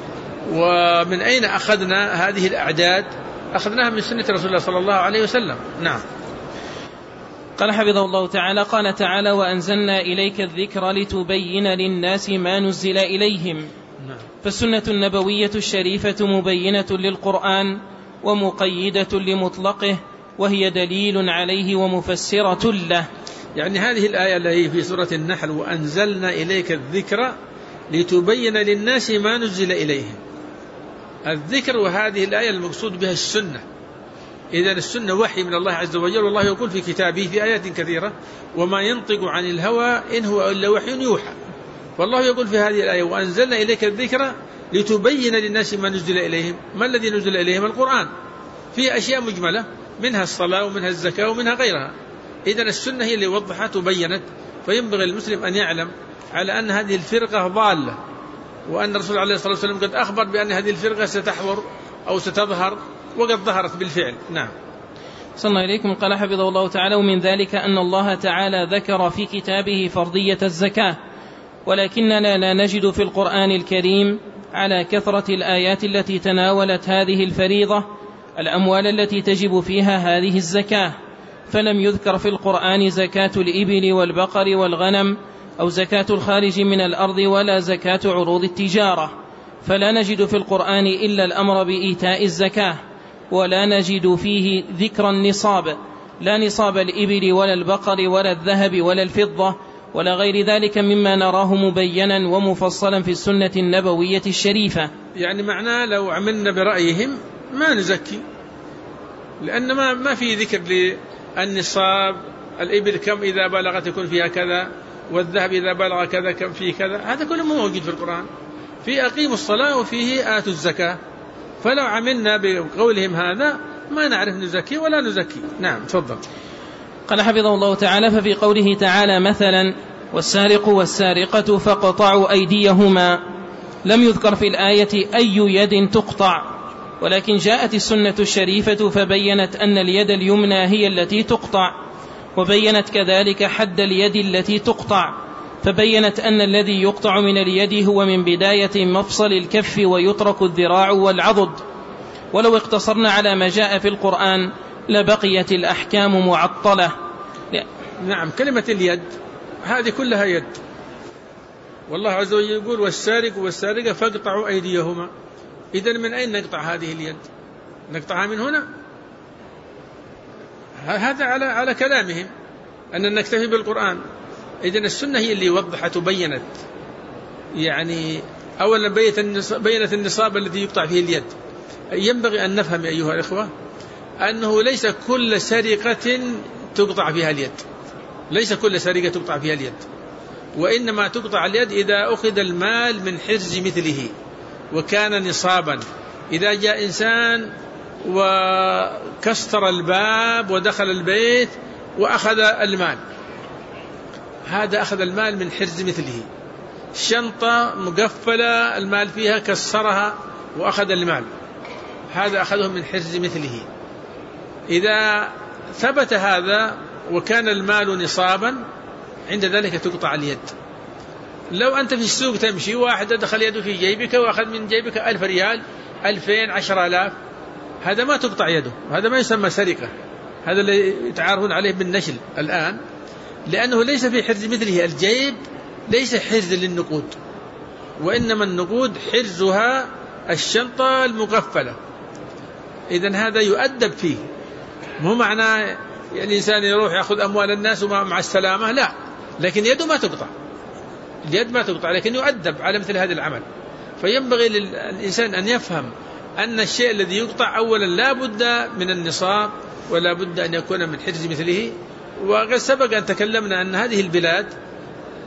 ومن أين أخذنا هذه الأعداد؟ أخذناها من سنة رسول الله صلى الله عليه وسلم. نعم. قال حفظه الله تعالى: قال تعالى: وأنزلنا إليك الذكر لتبين للناس ما نزل إليهم. نعم. فالسنة النبوية الشريفة مبينة للقرآن ومقيدة لمطلقه، وهي دليل عليه ومفسرة له. يعني هذه الآية التي في سورة النحل: وأنزلنا إليك الذكر لتبين للناس ما نزل إليهم، الذكر، وهذه الآية المقصود بها السنة. إذن السنة وحي من الله عز وجل، والله يقول في كتابه في آيات كثيرة: وما ينطق عن الهوى إن هو إلا وحي يوحى. فالله يقول في هذه الآية: وأنزلنا إليك الذكر لتبين للناس ما نزل إليهم. ما الذي نزل إليهم؟ القرآن، في أشياء مجملة، منها الصلاة ومنها الزكاة ومنها غيرها. إذن السنة هي اللي وضحت وبينت. فينبغي المسلم أن يعلم على أن هذه الفرقة ضالة، وأن الرسول عليه الصلاة والسلام قد أخبر بأن هذه الفرقة ستحضر أو ستظهر، وقد ظهرت بالفعل. نعم. صلى إليكم. قال حفظه الله تعالى: ومن ذلك أن الله تعالى ذكر في كتابه فرضية الزكاة، ولكننا لا نجد في القرآن الكريم على كثرة الآيات التي تناولت هذه الفريضة الأموال التي تجب فيها هذه الزكاة، فلم يذكر في القرآن زكاة الإبل والبقر والغنم، أو زكاة الخارج من الأرض، ولا زكاة عروض التجارة. فلا نجد في القرآن إلا الأمر بإيتاء الزكاة، ولا نجد فيه ذكر النصاب، لا نصاب الإبل ولا البقر ولا الذهب ولا الفضة ولا غير ذلك مما نراه مبينا ومفصلا في السنة النبوية الشريفة. يعني معناه لو عملنا برأيهم ما نزكي، لأن ما, ما في ذكر للنصاب. الإبل كم إذا بلغت يكون فيها كذا، والذهب إذا بلغ كذا كم فيه كذا، هذا كله موجود في القرآن. في أقيموا الصلاة وفيه آتوا الزكاة. فلو عملنا بقولهم هذا ما نعرف نزكي ولا نزكي. نعم. تفضل. قال حفظه الله تعالى: ففي قوله تعالى مثلا: والسارق والسارقة فاقطعوا أيديهما، لم يذكر في الآية أي يد تقطع، ولكن جاءت السنة الشريفة فبينت أن اليد اليمنى هي التي تقطع، وبينت كذلك حد اليد التي تقطع، فبينت أن الذي يقطع من اليد هو من بداية مفصل الكف ويترك الذراع والعضد. ولو اقتصرنا على ما جاء في القرآن لبقيت الأحكام معطلة. نعم. كلمة اليد هذه كلها يد، والله عز وجل يقول: والسارق والسارقة فاقطعوا أيديهما. إذن من أين نقطع هذه اليد؟ نقطعها من هنا؟ هذا على على كلامهم أن نكتفي بالقرآن. إذن السنة هي اللي وضحت وبينت. يعني أولا بينت النصاب الذي يقطع فيه اليد. ينبغي أن نفهم أيها الإخوة أنه ليس كل سرقة تقطع فيها اليد، ليس كل سرقة تقطع فيها اليد، وإنما تقطع اليد إذا أخذ المال من حرز مثله وكان نصابا. إذا جاء إنسان وكسر الباب ودخل البيت وأخذ المال، هذا أخذ المال من حرز مثله. شنطة مقفلة المال فيها كسرها وأخذ المال، هذا أخذه من حرز مثله. إذا ثبت هذا وكان المال نصابا عند ذلك تقطع اليد. لو أنت في السوق تمشي واحد دخل يده في جيبك وأخذ من جيبك ألف ريال، ألفين، عشر آلاف، هذا ما تقطع يده، هذا ما يسمى سرقة. هذا اللي يتعارفون عليه بالنشل الآن، لأنه ليس في حرز مثله. الجيب ليس حرز للنقود، وإنما النقود حرزها الشنطة المقفلة. إذن هذا يؤدب فيه، مو معنى يعني الإنسان يروح يأخذ أموال الناس ومع السلامة، لا، لكن يده ما تقطع، اليد ما تقطع، لكن يؤدب على مثل هذا العمل. فينبغي للإنسان أن يفهم أن الشيء الذي يقطع أولا لا بد من النصاب، ولا بد أن يكون من حرز مثله. وقد سبق أن تكلمنا أن هذه البلاد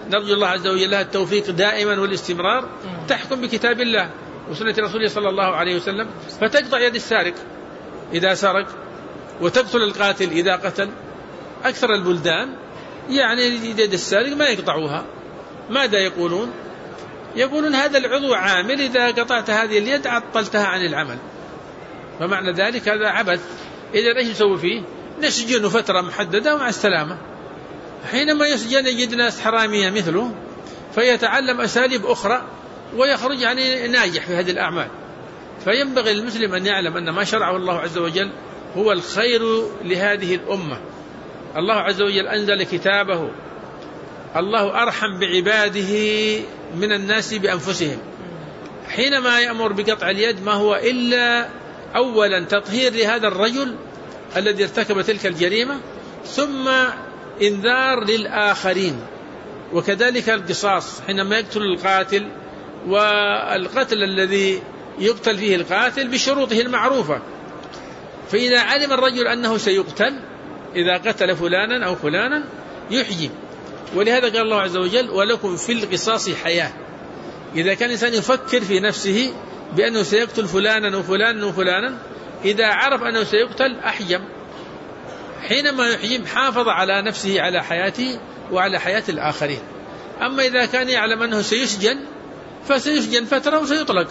نرجو الله عز وجل لها التوفيق دائما والاستمرار، تحكم بكتاب الله وسنة رسوله صلى الله عليه وسلم، فتقطع يد السارق إذا سرق، وتقتل القاتل إذا قتل. أكثر البلدان يعني يد السارق ما يقطعوها. ماذا يقولون؟ يقولون هذا العضو عامل، إذا قطعت هذه اليد عطلتها عن العمل، فمعنى ذلك هذا عبث. إذا إيش نسوي فيه؟ نسجنه فترة محددة ومع السلامة. حينما يسجن يجد ناس حرامية مثله فيتعلم أساليب أخرى ويخرج يعني ناجح في هذه الأعمال. فينبغي للمسلم أن يعلم أن ما شرعه الله عز وجل هو الخير لهذه الأمة. الله عز وجل أنزل كتابه، الله أرحم بعباده من الناس بأنفسهم. حينما يأمر بقطع اليد ما هو إلا أولا تطهير لهذا الرجل الذي ارتكب تلك الجريمة، ثم إنذار للآخرين. وكذلك القصاص حينما يقتل القاتل، والقتل الذي يقتل فيه القاتل بشروطه المعروفة. فإذا علم الرجل أنه سيقتل إذا قتل فلانا أو فلانا يحجم. ولهذا قال الله عز وجل ولكم في القصاص حياة. إذا كان الإنسان يفكر في نفسه بأنه سيقتل فلانا وفلانا وفلانا، إذا عرف أنه سيقتل أحجم. حينما يحجم حافظ على نفسه على حياته وعلى حياة الآخرين. أما إذا كان يعلم أنه سيسجن فسيسجن فترة وسيطلق.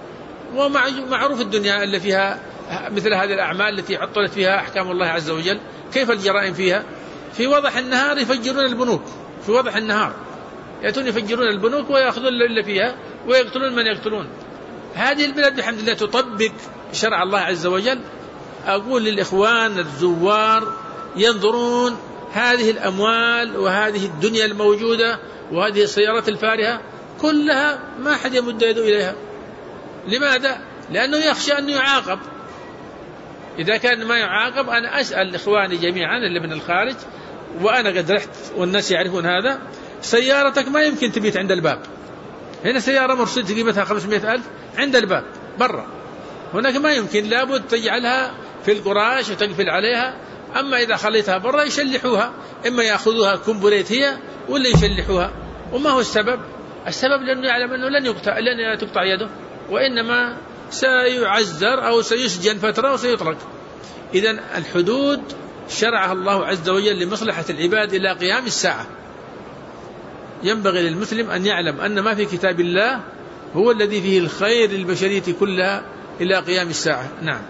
ومعروف الدنيا اللي فيها مثل هذه الأعمال التي عطلت فيها أحكام الله عز وجل، كيف الجرائم فيها؟ في وضح النهار يفجرون البنوك، في وضح النهار يأتون يفجرون البنوك ويأخذون اللي فيها ويقتلون من يقتلون. هذه البلاد بحمد الله تطبق شرع الله عز وجل. أقول للإخوان الزوار ينظرون هذه الأموال وهذه الدنيا الموجودة وهذه السيارات الفارهة كلها ما أحد يمد يده إليها. لماذا؟ لأنه يخشى أن يعاقب. إذا كان ما يعاقب أنا أسأل إخواني جميعا اللي من الخارج، وأنا قد رحت والناس يعرفون هذا، سيارتك ما يمكن تبيت عند الباب. هنا سيارة مرسيدس قيمتها خمسمائة ألف عند الباب برا، هناك ما يمكن، لابد تجعلها في القراش وتقفل عليها. أما إذا خليتها برا يشلحوها، إما يأخذوها كمبوليت هي ولا يشلحوها. وما هو السبب؟ السبب لأنه يعلم أنه لن يقطع, لن تقطع يده، وإنما سيعزر أو سيسجن فترة وسيطلق. إذن الحدود شرعها الله عز وجل لمصلحة العباد إلى قيام الساعة. ينبغي للمسلم أن يعلم أن ما في كتاب الله هو الذي فيه الخير للبشرية كلها إلى قيام الساعة. نعم.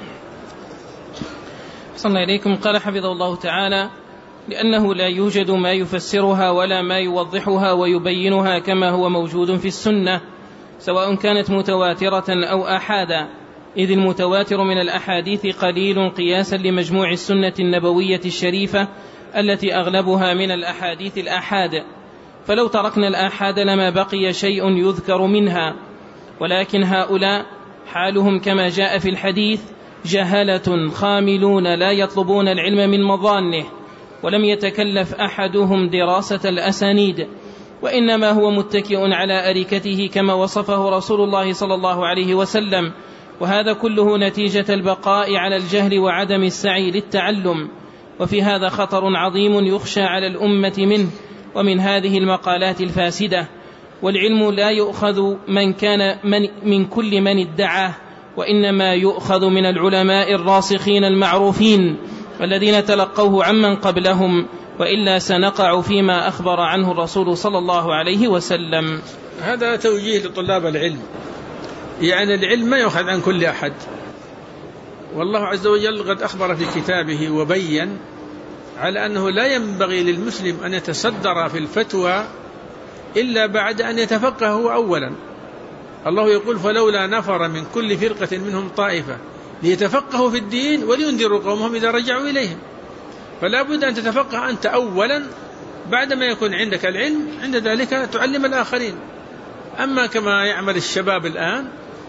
صلى إليكم. قال حفظه الله تعالى: لأنه لا يوجد ما يفسرها ولا ما يوضحها ويبينها كما هو موجود في السنة، سواء كانت متواترة أو آحادا، إذ المتواتر من الأحاديث قليل قياسا لمجموع السنة النبوية الشريفة التي أغلبها من الأحاديث الآحاد. فلو تركنا الآحاد لما بقي شيء يذكر منها. ولكن هؤلاء حالهم كما جاء في الحديث: جهلة خاملون لا يطلبون العلم من مظانه، ولم يتكلف أحدهم دراسة الأسانيد، وإنما هو متكئ على أريكته كما وصفه رسول الله صلى الله عليه وسلم. وهذا كله نتيجة البقاء على الجهل وعدم السعي للتعلم. وفي هذا خطر عظيم يخشى على الأمة منه ومن هذه المقالات الفاسدة. والعلم لا يؤخذ من كان من, من كل من ادعاه، وإنما يؤخذ من العلماء الراسخين المعروفين الذين تلقوه عمن قبلهم، وإلا سنقع فيما أخبر عنه الرسول صلى الله عليه وسلم. هذا توجيه لطلاب العلم، يعني العلم ما يؤخذ عن كل أحد. والله عز وجل قد أخبر في كتابه وبين على أنه لا ينبغي للمسلم أن يتصدر في الفتوى إلا بعد أن يتفقه أولا. الله يقول: فلولا نفر من كل فرقة منهم طائفة ليتفقهوا في الدين ولينذروا قومهم إذا رجعوا إليهم. فلا بد أن تتفقه أنت أولا، بعدما يكون عندك العلم عند ذلك تعلم الآخرين. أما كما يعمل الشباب الآن،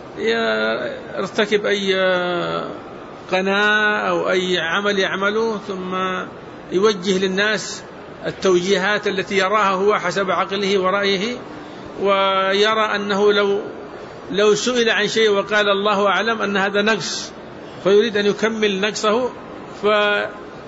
يرتكب أي قناة أو أي عمل يعمله ثم يوجه للناس التوجيهات التي يراها هو حسب عقله ورأيه، ويرى أنه لو لو سئل عن شيء وقال الله أعلم أن هذا نقص، فيريد أن يكمل نقصه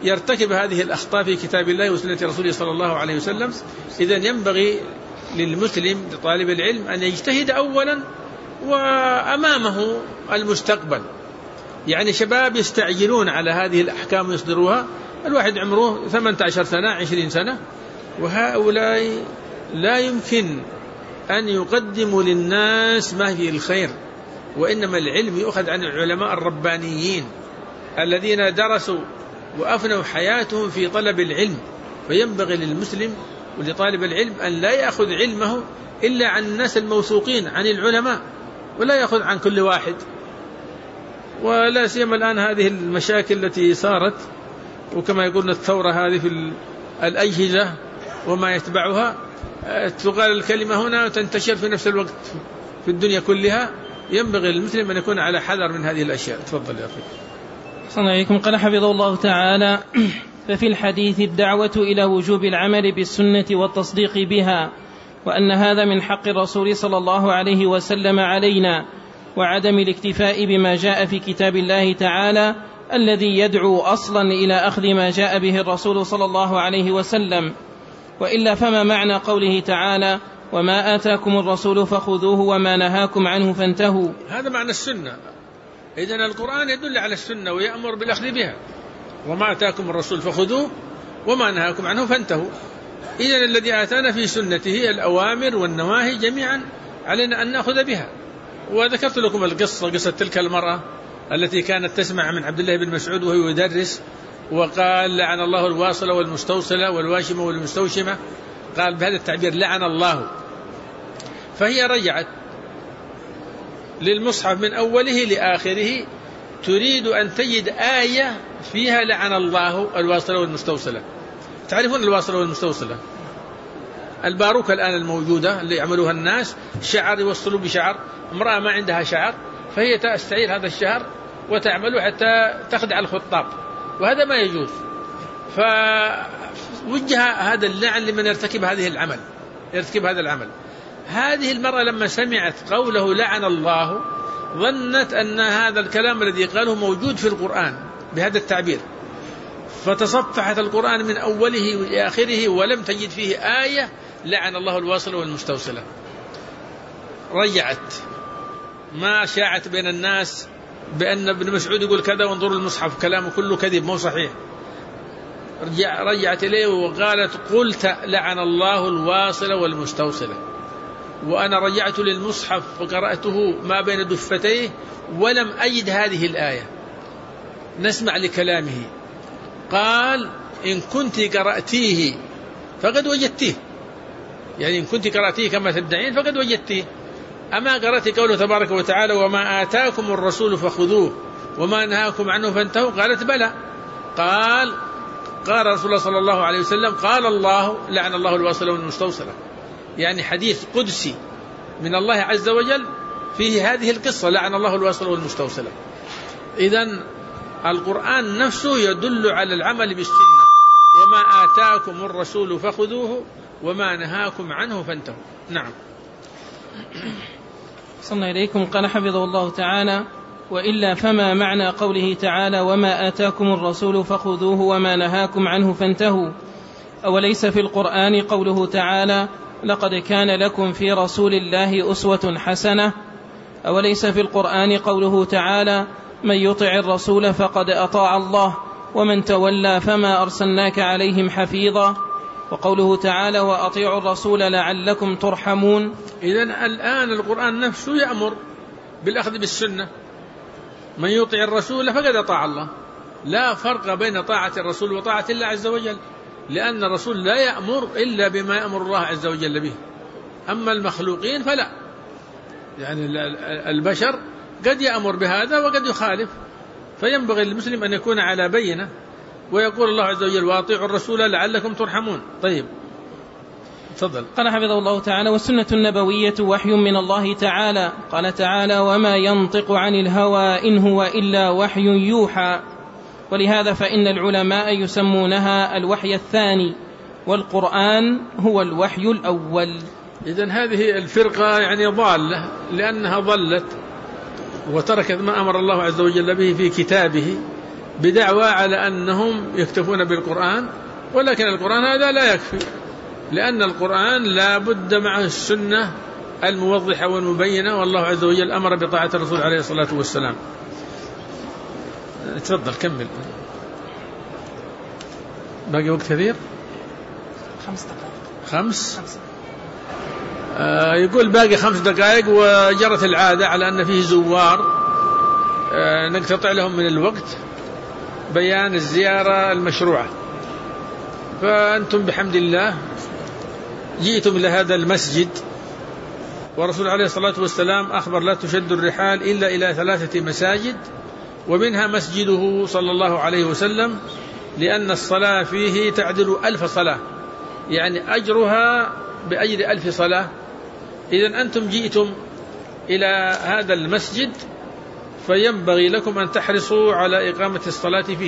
يرتكب هذه الأخطاء في كتاب الله وسنة رسوله صلى الله عليه وسلم. إذن ينبغي للمسلم لطالب العلم أن يجتهد أولا وأمامه المستقبل. يعني شباب يستعجلون على هذه الأحكام ويصدروها، الواحد عمره ثمانية عشر سنة عشرين سنة، وهؤلاء لا يمكن أن يقدموا للناس ما فيه الخير، وإنما العلم يؤخذ عن العلماء الربانيين الذين درسوا وأفنوا حياتهم في طلب العلم. فينبغي للمسلم ولطالب العلم أن لا يأخذ علمه إلا عن الناس الموثوقين، عن العلماء، ولا يأخذ عن كل واحد. ولا سيما الآن هذه المشاكل التي صارت، وكما يقولون الثورة هذه في الأجهزة وما يتبعها، تقال الكلمة هنا وتنتشر في نفس الوقت في الدنيا كلها. ينبغي للمسلم أن يكون على حذر من هذه الأشياء. تفضل يا أخي. صلى عليكم. قال حفظه الله تعالى: ففي الحديث الدعوة إلى وجوب العمل بالسنة والتصديق بها، وأن هذا من حق الرسول صلى الله عليه وسلم علينا، وعدم الاكتفاء بما جاء في كتاب الله تعالى الذي يدعو أصلا إلى أخذ ما جاء به الرسول صلى الله عليه وسلم. وإلا فما معنى قوله تعالى: وما آتاكم الرسول فخذوه وما نهاكم عنه فانتهوا؟ هذا معنى السنة. إذن القرآن يدل على السنة ويأمر بالأخذ بها. وما آتاكم الرسول فخذوه وما نهاكم عنه فانتهوا. إذن الذي آتانا في سنته الأوامر والنواهي جميعا علينا أن نأخذ بها. وذكرت لكم القصة، قصة تلك المرأة التي كانت تسمع من عبد الله بن مسعود وهو يدرس، وقال: لعن الله الواصلة والمستوصلة والواشمة والمستوشمة، قال بهذا التعبير: لعن الله. فهي رجعت للمصحف من أوله لآخره تريد أن تجد آية فيها لعن الله الواصلة والمستوصلة. تعرفون الواصلة والمستوصلة؟ الباروكة الآن الموجودة اللي يعملوها الناس، شعر يوصلوا بشعر، امرأة ما عندها شعر فهي تستعير هذا الشعر وتعمله حتى تخدع الخطاب، وهذا ما يجوز. فوجه هذا اللعن لمن يرتكب هذه العمل يرتكب هذا العمل. هذه المرأة لما سمعت قوله لعن الله ظنت أن هذا الكلام الذي قاله موجود في القرآن بهذا التعبير، فتصفحت القرآن من أوله وآخره ولم تجد فيه آية لعن الله الواصلة والمستوصلة. رجعت، ما شاعت بين الناس بأن ابن مسعود يقول كذا وانظروا المصحف كلامه كله كذب مو صحيح. رجع رجعت إليه وقالت: قلت لعن الله الواصلة والمستوصلة. وأنا رجعت للمصحف وقرأته ما بين دفتيه ولم أجد هذه الآية. نسمع لكلامه. قال: إن كنت قرأتيه فقد وجدتيه، يعني إن كنت قرأتيه كما تدعين فقد وجدتيه. أما قرأت قوله تبارك وتعالى: وما آتاكم الرسول فخذوه وما نهاكم عنه فانتهوا؟ قالت: بلى. قال: قال رسول الله صلى الله عليه وسلم: قال الله لعن الله الواصلة والمستوصلة. يعني حديث قدسي من الله عز وجل فيه هذه القصة: لعن الله الواصلة والمستوصلة. إذن القرآن نفسه يدل على العمل بالسنة: وما آتاكم الرسول فخذوه وما نهاكم عنه فانتهوا. نعم. صلى إليكم. قال حفظه الله تعالى: وإلا فما معنى قوله تعالى: وما آتاكم الرسول فخذوه وما نهاكم عنه فانتهوا؟ أوليس في القرآن قوله تعالى: لقد كان لكم في رسول الله أسوة حسنة؟ أوليس في القرآن قوله تعالى: من يطع الرسول فقد أطاع الله ومن تولى فما أرسلناك عليهم حفيظا؟ وقوله تعالى: وأطيعوا الرسول لعلكم ترحمون. إذن الآن القرآن نفسه يأمر بالأخذ بالسنة. من يطع الرسول فقد أطاع الله. لا فرق بين طاعة الرسول وطاعة الله عز وجل، لأن الرسول لا يأمر إلا بما يأمر الله عز وجل به. أما المخلوقين فلا، يعني البشر قد يأمر بهذا وقد يخالف، فينبغي للمسلم أن يكون على بينة. ويقول الله عز وجل: وأطيعوا الرسول لعلكم ترحمون. طيب تفضل. قال حفظه الله تعالى: والسنة النبوية وحي من الله تعالى. قال تعالى: وما ينطق عن الهوى إن هو إلا وحي يوحى. ولهذا فإن العلماء يسمونها الوحي الثاني، والقرآن هو الوحي الأول. إذن هذه الفرقة يعني ضالة، لأنها ضلت وتركت ما أمر الله عز وجل به في كتابه، بدعوى على أنهم يكتفون بالقرآن، ولكن القرآن هذا لا يكفي، لأن القرآن لا بد معه السنة الموضحة والمبينة، والله عز وجل أمر بطاعة الرسول عليه الصلاة والسلام. تفضل كمل، باقي وقت كثير. خمس دقائق. خمس, خمس. آه يقول باقي خمس دقائق، وجرت العادة على أن فيه زوار آه نقتطع لهم من الوقت بيان الزيارة المشروعة. فأنتم بحمد الله جئتم إلى هذا المسجد، ورسول عليه الصلاة والسلام أخبر لا تشد الرحال إلا إلى ثلاثة مساجد، ومنها مسجده صلى الله عليه وسلم، لأن الصلاة فيه تعدل ألف صلاة، يعني أجرها بأجر ألف صلاة. إذن أنتم جئتم إلى هذا المسجد، فينبغي لكم أن تحرصوا على إقامة الصلاة فيه.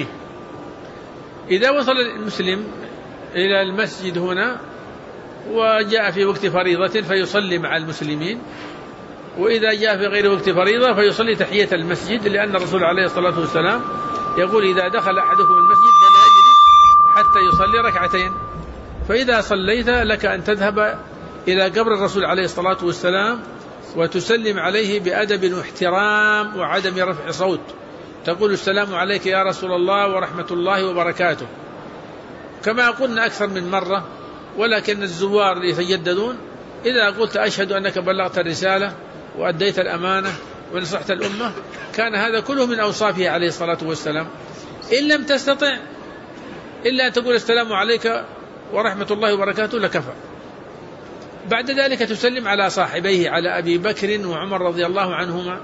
إذا وصل المسلم إلى المسجد هنا وجاء في وقت فريضة فيصلي مع المسلمين، وإذا جاء في غير وقت فريضة فيصلي تحية المسجد، لأن الرسول عليه الصلاة والسلام يقول إذا دخل أحدكم المسجد فليجلس حتى يصلي ركعتين. فإذا صليت لك أن تذهب إلى قبر الرسول عليه الصلاة والسلام وتسلم عليه بأدب واحترام وعدم رفع صوت، تقول السلام عليك يا رسول الله ورحمة الله وبركاته، كما قلنا أكثر من مرة. ولكن الزوار يتجددون، إذا قلت أشهد أنك بلغت الرسالة وأديت الأمانة ونصحت الأمة، كان هذا كله من أوصافه عليه الصلاة والسلام. إن لم تستطع إلا أن تقول السلام عليك ورحمة الله وبركاته لكفى. بعد ذلك تسلم على صاحبيه، على أبي بكر وعمر رضي الله عنهما،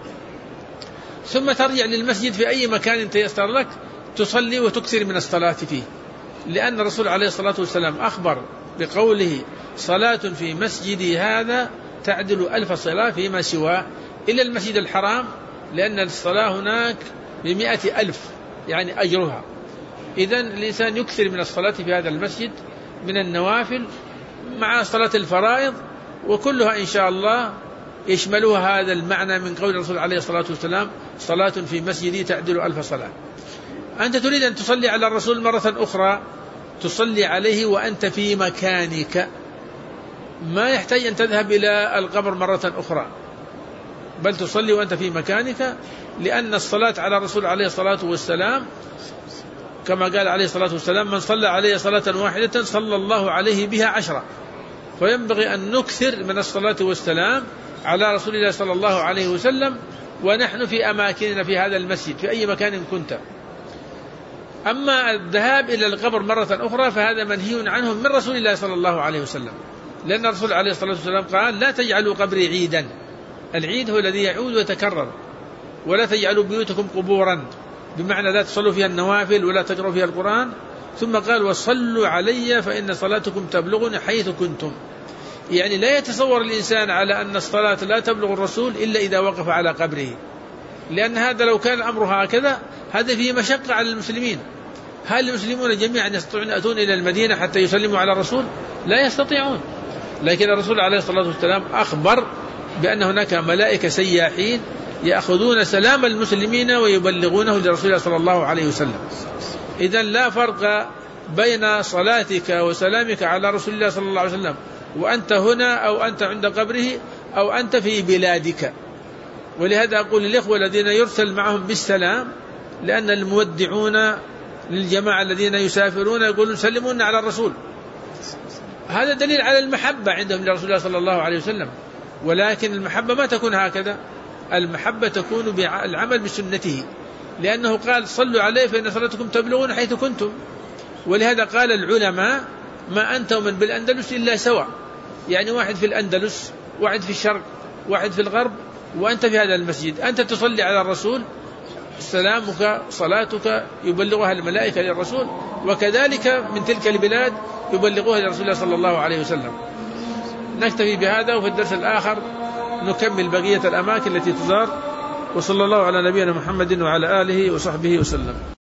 ثم ترجع للمسجد في أي مكان تيسر لك تصلي وتكثر من الصلاة فيه، لأن الرسول عليه الصلاة والسلام أخبر بقوله صلاة في مسجدي هذا تعدل ألف صلاة فيما سواه إلا المسجد الحرام، لأن الصلاة هناك بمئة ألف يعني أجرها. إذن الإنسان يكثر من الصلاة في هذا المسجد من النوافل مع صلاة الفرائض، وكلها إن شاء الله يشملها هذا المعنى من قول الرسول عليه الصلاة والسلام صلاة في مسجدي تعدل ألف صلاة. أنت تريد أن تصلي على الرسول مرة أخرى، تصلي عليه وأنت في مكانك، ما يحتاج أن تذهب إلى القبر مرة أخرى، بل تصلي وأنت في مكانك، لأن الصلاة على الرسول عليه الصلاة والسلام كما قال عليه الصلاة والسلام من صلى عليه صلاة واحدة صلى الله عليه بها عشرة. فينبغي أن نكثر من الصلاة والسلام على رسول الله صلى الله عليه وسلم ونحن في أماكننا في هذا المسجد في أي مكان كنت. أما الذهاب إلى القبر مرة أخرى فهذا منهي عنه من رسول الله صلى الله عليه وسلم، لأن الرسول عليه الصلاة والسلام قال لا تجعلوا قبري عيدا. العيد هو الذي يعود ويتكرر. ولا تجعلوا بيوتكم قبورا، بمعنى لا تصلوا فيها النوافل ولا تقرأوا فيها القرآن. ثم قال وصلوا علي فإن صلاتكم تبلغني حيث كنتم. يعني لا يتصور الإنسان على أن الصلاة لا تبلغ الرسول إلا إذا وقف على قبره، لأن هذا لو كان الأمر هكذا هذا فيه مشقة على المسلمين. هل المسلمون جميعا يستطيعون أن يأتون إلى المدينة حتى يسلموا على الرسول؟ لا يستطيعون. لكن الرسول عليه الصلاة والسلام أخبر بأن هناك ملائكة سياحين يأخذون سلام المسلمين ويبلغونه لرسول الله صلى الله عليه وسلم. إذن لا فرق بين صلاتك وسلامك على رسول الله صلى الله عليه وسلم وأنت هنا أو أنت عند قبره أو أنت في بلادك. ولهذا أقول للإخوة الذين يرسل معهم بالسلام، لأن المودعون للجماعة الذين يسافرون يقولون سلمونا على الرسول، هذا دليل على المحبة عندهم لرسول الله صلى الله عليه وسلم. ولكن المحبة ما تكون هكذا، المحبة تكون بالعمل بسنته، لأنه قال صلوا عليه فإن صلاتكم تبلغون حيث كنتم. ولهذا قال العلماء ما أنت ومن بالأندلس إلا سوا، يعني واحد في الأندلس واحد في الشرق واحد في الغرب وأنت في هذا المسجد، أنت تصلي على الرسول سلامك صلاتك يبلغها الملائكة للرسول، وكذلك من تلك البلاد يبلغوها لرسول الله صلى الله عليه وسلم. نكتفي بهذا، وفي الدرس الآخر نكمل بقية الأماكن التي تزار. وصلى الله على نبينا محمد وعلى آله وصحبه وسلم.